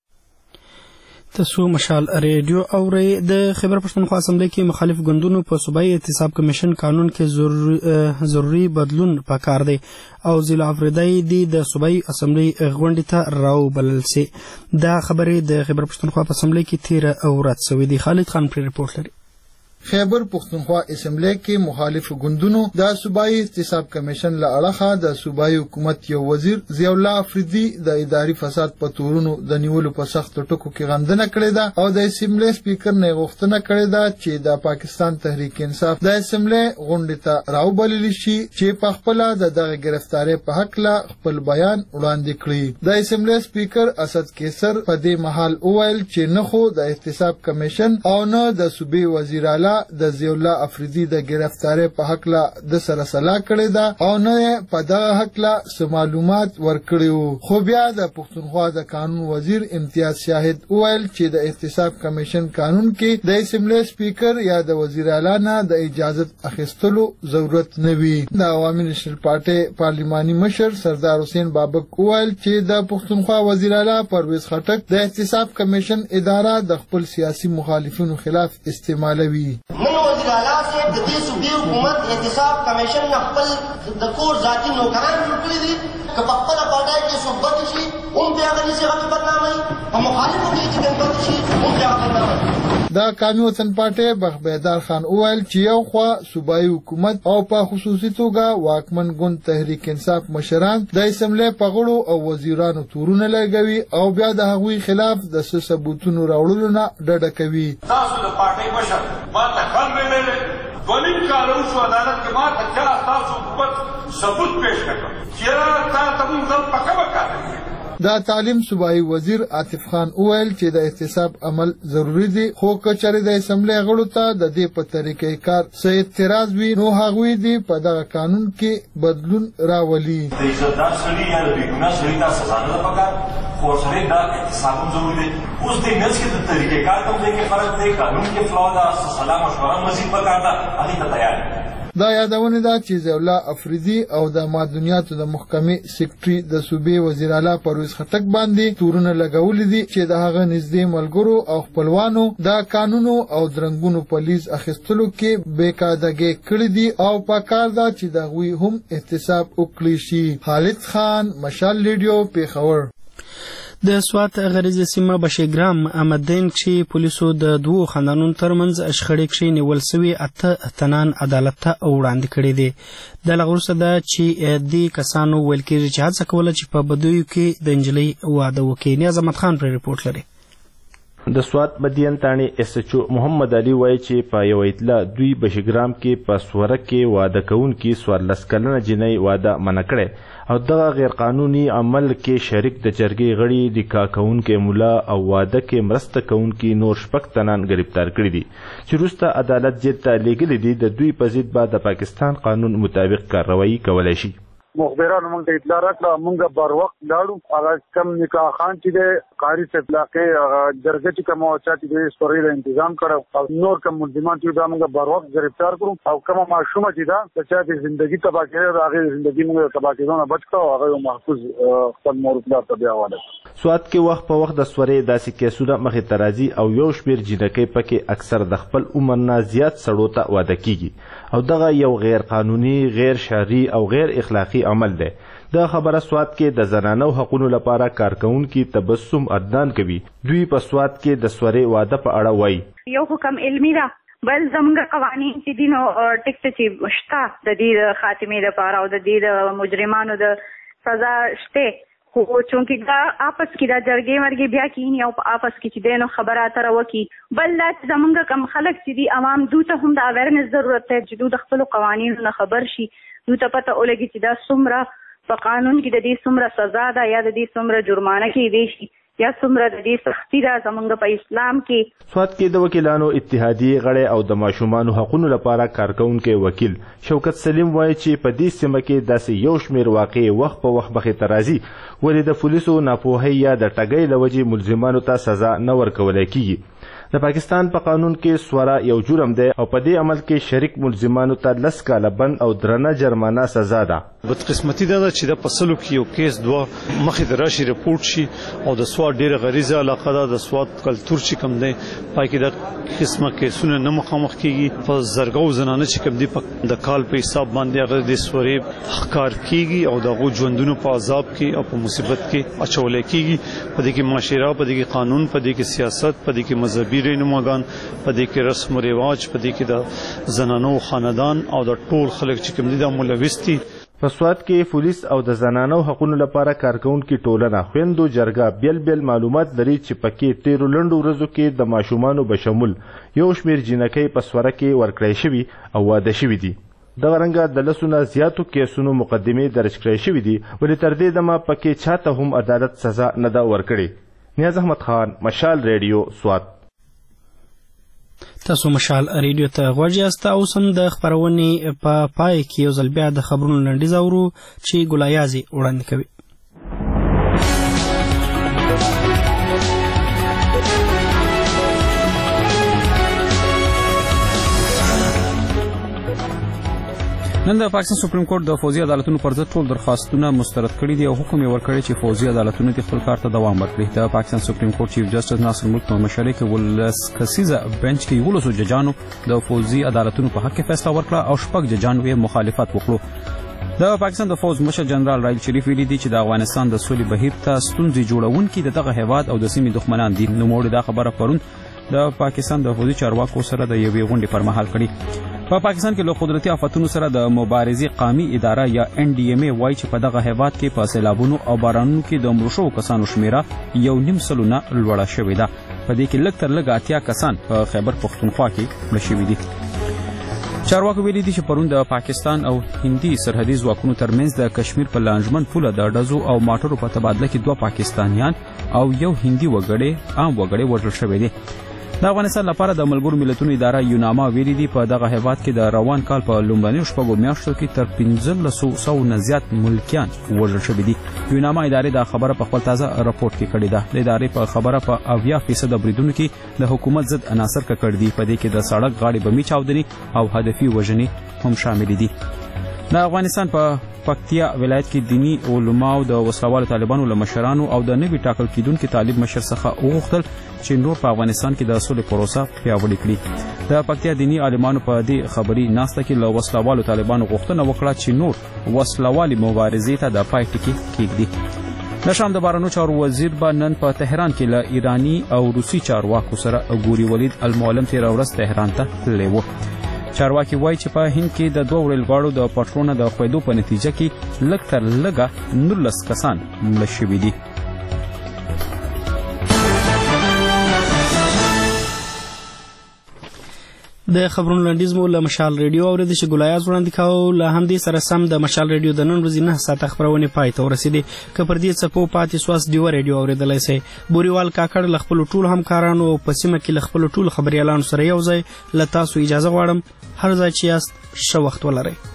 تاسو مشال ریډیو اورئ. د خیبر پښتونخوا اسمبلی کې مخالف ګوندونو په صوبایي احتساب کمیشن قانون کې ضروري, ضروري بدلون پکار دی او ضلع افریدی دی د صوبایي اسمبلی غونډې ته راوبلل سي. دا خبرې د خیبر پښتونخوا په اسمبلی کې تیره ورځ شوې دي. خالد خان پر رپورټ لري. خیبر پښتونخوا اسمبلی کې مخالف ګوندونو د صوبایي احتساب کمیشن له اړخه د صوبایي حکومت یو وزیر ضیاء الله افریدي د اداري فساد په تورونو د نیولو په سختو ټکو کې غندنه کړې ده او د اسمبلی سپیکر نه غوښتنه کړې ده چې د پاکستان تحریک انصاف د اسمبلی غونډې ته راوبلل شي چې په خپل د دغه گرفتاری په حق لا خپل بیان وړاندې کړي. د اسمبلی سپیکر اسد کیسر په دې مهال وویل چې نه خو د احتساب کمیشن او نه د صوبې وزیر اعلی د ضیاء الله افریدي د گرفتاری په حق لا د سره سلا کړې ده او نه په دغه حق لا څه معلومات ورکړي وو. خو بیا د پښتونخوا د قانون وزیر امتیاز شاهد وویل چې د احتساب کمیشن قانون کې د اسمبلی سپیکر یا د وزیر اعلی نه د اجازت اخیستلو ضرورت نه وي. د عوامي نېشنل پارټۍ پارلماني مشر سردار حسین بابک وویل چې د پښتونخوا وزیر اعلی پرویز خټک د احتساب کمیشن اداره د خپل سیاسي مخالفینو خلاف استعمالوي. نن وزیر اعلی صاحب د دې صوبې حکومت احتساب کمیشن نه خپل د کور ذاتي نوکران جوړ کړي دي که په خپله پارټۍ کې صحبت شي هم بیا هغه نیسي هغه بدناموي په مخالفو کې چې بدنامه شي هم بیا هغه بدناموي. د قومي وطن پارټۍ بخبیدار خان وویل چې یو خوا صوبایي حکومت او په خصوصي توګه واکمن ګوند تحریک انصاف مشران د اسمبلی په غړو او وزیرانو تورونه لګوي او بیا د هغوی خلاف د څه ثبوتونو راوړلو نه ډډه کوي. تاسو د پارټۍ مشر ما ته کال ویلی دوه نیم کاله وشو عدالت کې ما ته چا ستاسو حکومت ثبوت پیش نه کړ چې تا ته موږ ځل په کومه کار کوي. د تعلیم صوبایي وزیر عاطف خان وویل چې د احتساب عمل ضروری دی خو که چېرې د اسمبلی غړو ته د دې په طریقې کار څه اعتراض وي نو هغوی دې په دغه قانون کې بدلون راولي. د عزتدار سړي یا د بېګناه سړي ته سزا نه ده پکار خو ورسره دا احتساب هم ضروري دی. اوس دې منځ کې د طریقې کار کوم ځای کې فرق دی، قانون کې فلاو ده، سلا مشوره مزید پکار ده، هغې ته تیار دی. دا یادونه ده چې ضیاء الله افریدي او د معدنیاتو د محکمې سیکرټري د صوبې وزیر اعلی پرویز خټک باندې تورونه لګولي دي چې د هغه نږدې ملګرو او خپلوانو د قانونو او درنګونو په لیز اخیستلو کې بېقاعدګۍ کړې دي او پکار ده چې د هغوی هم احتساب وکړي شي. خالد خان، مشال ریډیو، پېښور. د سوات غریزي سیمه بشیګرام احمددین چې پولیسو د دوو خاندانونو ترمنځ شخړې کښې نیول سوي اته تنان عدالت ته وړاندې کړي دي. د هغه وروسته ده چې دې کسانو ویل کېږي چې هڅه کوله چې په بدیو کې د نجلۍ واده وکړي. نیاز احمد خان پرې رپورټ لري. د سوات مدین تانی اس ایچ او محمد علي وایي چې په یو اطلاع دوی بشیګرام کې په سوره کې واده کوونکي څوارلس کلنه جنۍ واده منع کړی او دغه غیر قانوني عمل کې شریک د جرګې غړي نکاح کوونکي مولا او واده کې مرسته کوونکي نور شپږ تنان گرفتار کړي دي چې وروسته عدالت جیل ته لیږلي دي. د دوی په ضد به د پاکستان قانون مطابق کارروایي کولی شي. مخبرانو موږ ته اطلاع راکړه، موږ بر وخت لاړو. هغه کم نکاح خان چې دی قاري صاحب علاقې هغه جرګه چې کوم چا چې دی سوري د تنظیم کړو او نور کوم ملزمان چې دا موږ بر وخت گرفتار کړو او کوم معصومه چې دا چې د ژوندۍ تباہ کړي دا هغه ژوندۍ موږ تباہ کېدو نه بچ کړو، هغه محفوظ خپل مور پلار ته بیا واده. سوات کې وخت په وخت د سوري داسې کیسونه مخې ته راځي او یو شمېر جینکۍ پکې اکثر د خپل عمر نه زیات سړو ته واده کیږي او دغه یو غیر قانوني، غیر شرعي او غیر اخلاقی عمل دی. د خبره سوات کې د زنانو حقوقو لپاره کارکونکي تبسم عدنان کوي. دوی په سوات کې د سوري واده په اړه وایي یو حکم علمي ده، بل زموږ قوانین چې دي نو ټیکس چې شته د دې خاتمې لپاره او د دې د مجرمانو د سزا شته، خو چونکې دا آپس کې دا جرګې مرګې بیا کینی او په آپس کې چې دی نو خبره اتره وکړي. بل دا چې زموږ کم خلک چې دي عوام دوی ته هم د اویرنس ضرورت دی چې دوی د خپلو قوانینو نه خبر شي، دوی ته پته ولګي چې دا څومره په قانون کې د دې څومره سزا ده یا د دې څومره جرمانه کېدی شي یا څومره د دې سختي ده زموږ په اسلام کې. سوات کې د وکیلانو اتحادیې غړی او د ماشومانو حقوقو لپاره کارکونکي وکیل شوکت سلیم وایي چې په دې سیمه کې داسې یو شمېر واقعي وخت په وخت مخې ته راځي ولې د پولیسو ناپوهۍ یا د ټګۍ له وجې ملزمانو ته سزا نه ورکولی کیږي. د پاکستان په قانون کې سوره یو جرم دی او په دې عمل کې شریک ملزمانو ته لس کاله بند او درنه جرمانه سزا ده. بدقسمتي دا ده چې د پسلو کې یو کیس دوه مخې ته راشي رپورټ شي او د سوات ډیره غریزه علاقه ده، د سوات کلتور چې کوم دی پای کې د قسمه کیسونه نه مخامخ کیږي. په زرګو زنانه چې کوم دی د کال په حساب باندې هغه د سوري ښکار کیږي او دغه ژوندونو په عذاب کې او په مصیبت کې اچول کیږي. په دې کې معاشره، په دې کې قانون، په دې کې سیاست، په دې کې مذهبي رهنماګان، په دې کې رسم و رواج، په دې کې د زنانو خاندان او د ټول خلک چې کوم دي د ملوث دي. په سوات کې پولیس او د زنانو حقوقو لپاره کارکونکي ټولنه خويندو جرګه بیل بیل معلومات لري چې پکې تیرو لنډو ورځو کې د ماشومانو بشمول یو شمېر جینکۍ په سوره کې ورکړی شوي او واده شوي دي. دغه رنګه د لسونه زیاتو کیسونو مقدمې درج کړی شوي دي ولې تر دې دمه پکې چاته هم عدالت سزا نه ده ورکړې. نیاز احمد خان، مشال ریډیو، سوات. تاسو مشال ریډیو ته غوږ یاست. اوس هم د خپرونې په پای کې یو ځل بیا د خبرونو لنډیز اورو چې ګلایازي وړاندې کوي. نن د پاکستان سپریم کورټ د فوزي عدالتونو پر ضد ټول درخواستونه مسترد کړي دي او حکم یې ورکړی چې فوزي عدالتونو د خپل کار ته دوام ورکړي. د پاکستان سپریم کورټ چیف جسټس ناصر ملک په مشرۍ کې ولس کسیزه بنچ کې یولسو ججانو د فوزي عدالتونو په حق کې فیصله ورکړه او شپږ ججانو یې مخالفت وکړو. د پاکستان د فوز مشر جنرال رایل شریف ویلي دي چې د افغانستان د سولې بهیر ته ستونزې جوړونکي د دغه هیواد او د سیمې دښمنان دي. نوموړي دا خبره پرون د پاکستان د فوزي چارواکو سره د یوې غونډې پر مهال کړې. په پا پاکستان کې له قدرتي آفتونو سره د مبارزې قومي اداره یا ان ډي ایم ای وایي چې په دغه هیواد کې په سیلابونو او بارانونو کې د مړو شوو کسانو شمیره یو نیم سلونه لوړه شوې ده. په دې کې لږ تر لږه اتیا کسان په خیبر پښتونخوا کې مړه شوي دي. چارواکو ویلي دي چې پرون د پاکستان او هندي سرحدي ځواکونو ترمنځ د کشمیر په لانجمن پوله د ډزو او ماټرو په تبادله کې دوه پاکستانیان او یو هندي وګړی عام وګړی وژل شوي دي. د افغانستان لپاره د ملګرو ملتونو اداره یوناما ویلي دي په دغه هیواد کې د روان کال په لومړنیو شپږو میاشتو کې تر پنځلسو سوو نه زیات ملکیان وژل شوي دي. یوناما ادارې دا خبره په خپل تازه راپورټ کې کړې ده. د ادارې په خبره په اویا فیصده بریدونو کې د حکومت ضد عناصر ککړ دي. په دې کې د سړک غاړې بمي چاودنې او هدفي وژنې هم شامل دي. د افغانستان په پکتیا ولایت کې دینی علماو د وسلوالو طالبانو له مشرانو او د نوي ټاکل کیدونکو طالب مشر څخه وغوښتل چې نور په افغانستان کې د سولې پروسه پیاوړې کړي. د پکتیا دینی عالمانو په دې خبري ناسته کې له وسلوالو طالبانو غوښتنه وکړه چې نور وسلوالي مبارزې ته د پای ټکی کېږدي. د شام د بهرنیو چارو وزیر به نن په تهران کې له ایرانی او روسي چارواکو سره ګوري ولید المعلم تېره ورځ تهران ته تللی و. چارواکي وایي چې په هند کې د دوه ریلګاړو د پټرونه د ښویېدو په نتیجه کې لږ تر لږه نولس کسان مړه شوي دي. د خبرونو لنډیز مو له مشال ریډیو اورېده چې ګلایاز وړاندې کاوه. له همدې سره سم د مشال ریډیو د نن ورځې نه ساعته خپرونې پای ته ورسېدې. که پر دې څپو پاتې سواست ډیوه ریډیو اورېدلی سئ. بوریوال کاکړ له خپلو ټولو همکارانو او په سیمه کې له خپلو ټولو خبریالانو سره یو ځای له تاسو اجازه غواړم. هر ځای چې یاست ښه وخت ولرئ.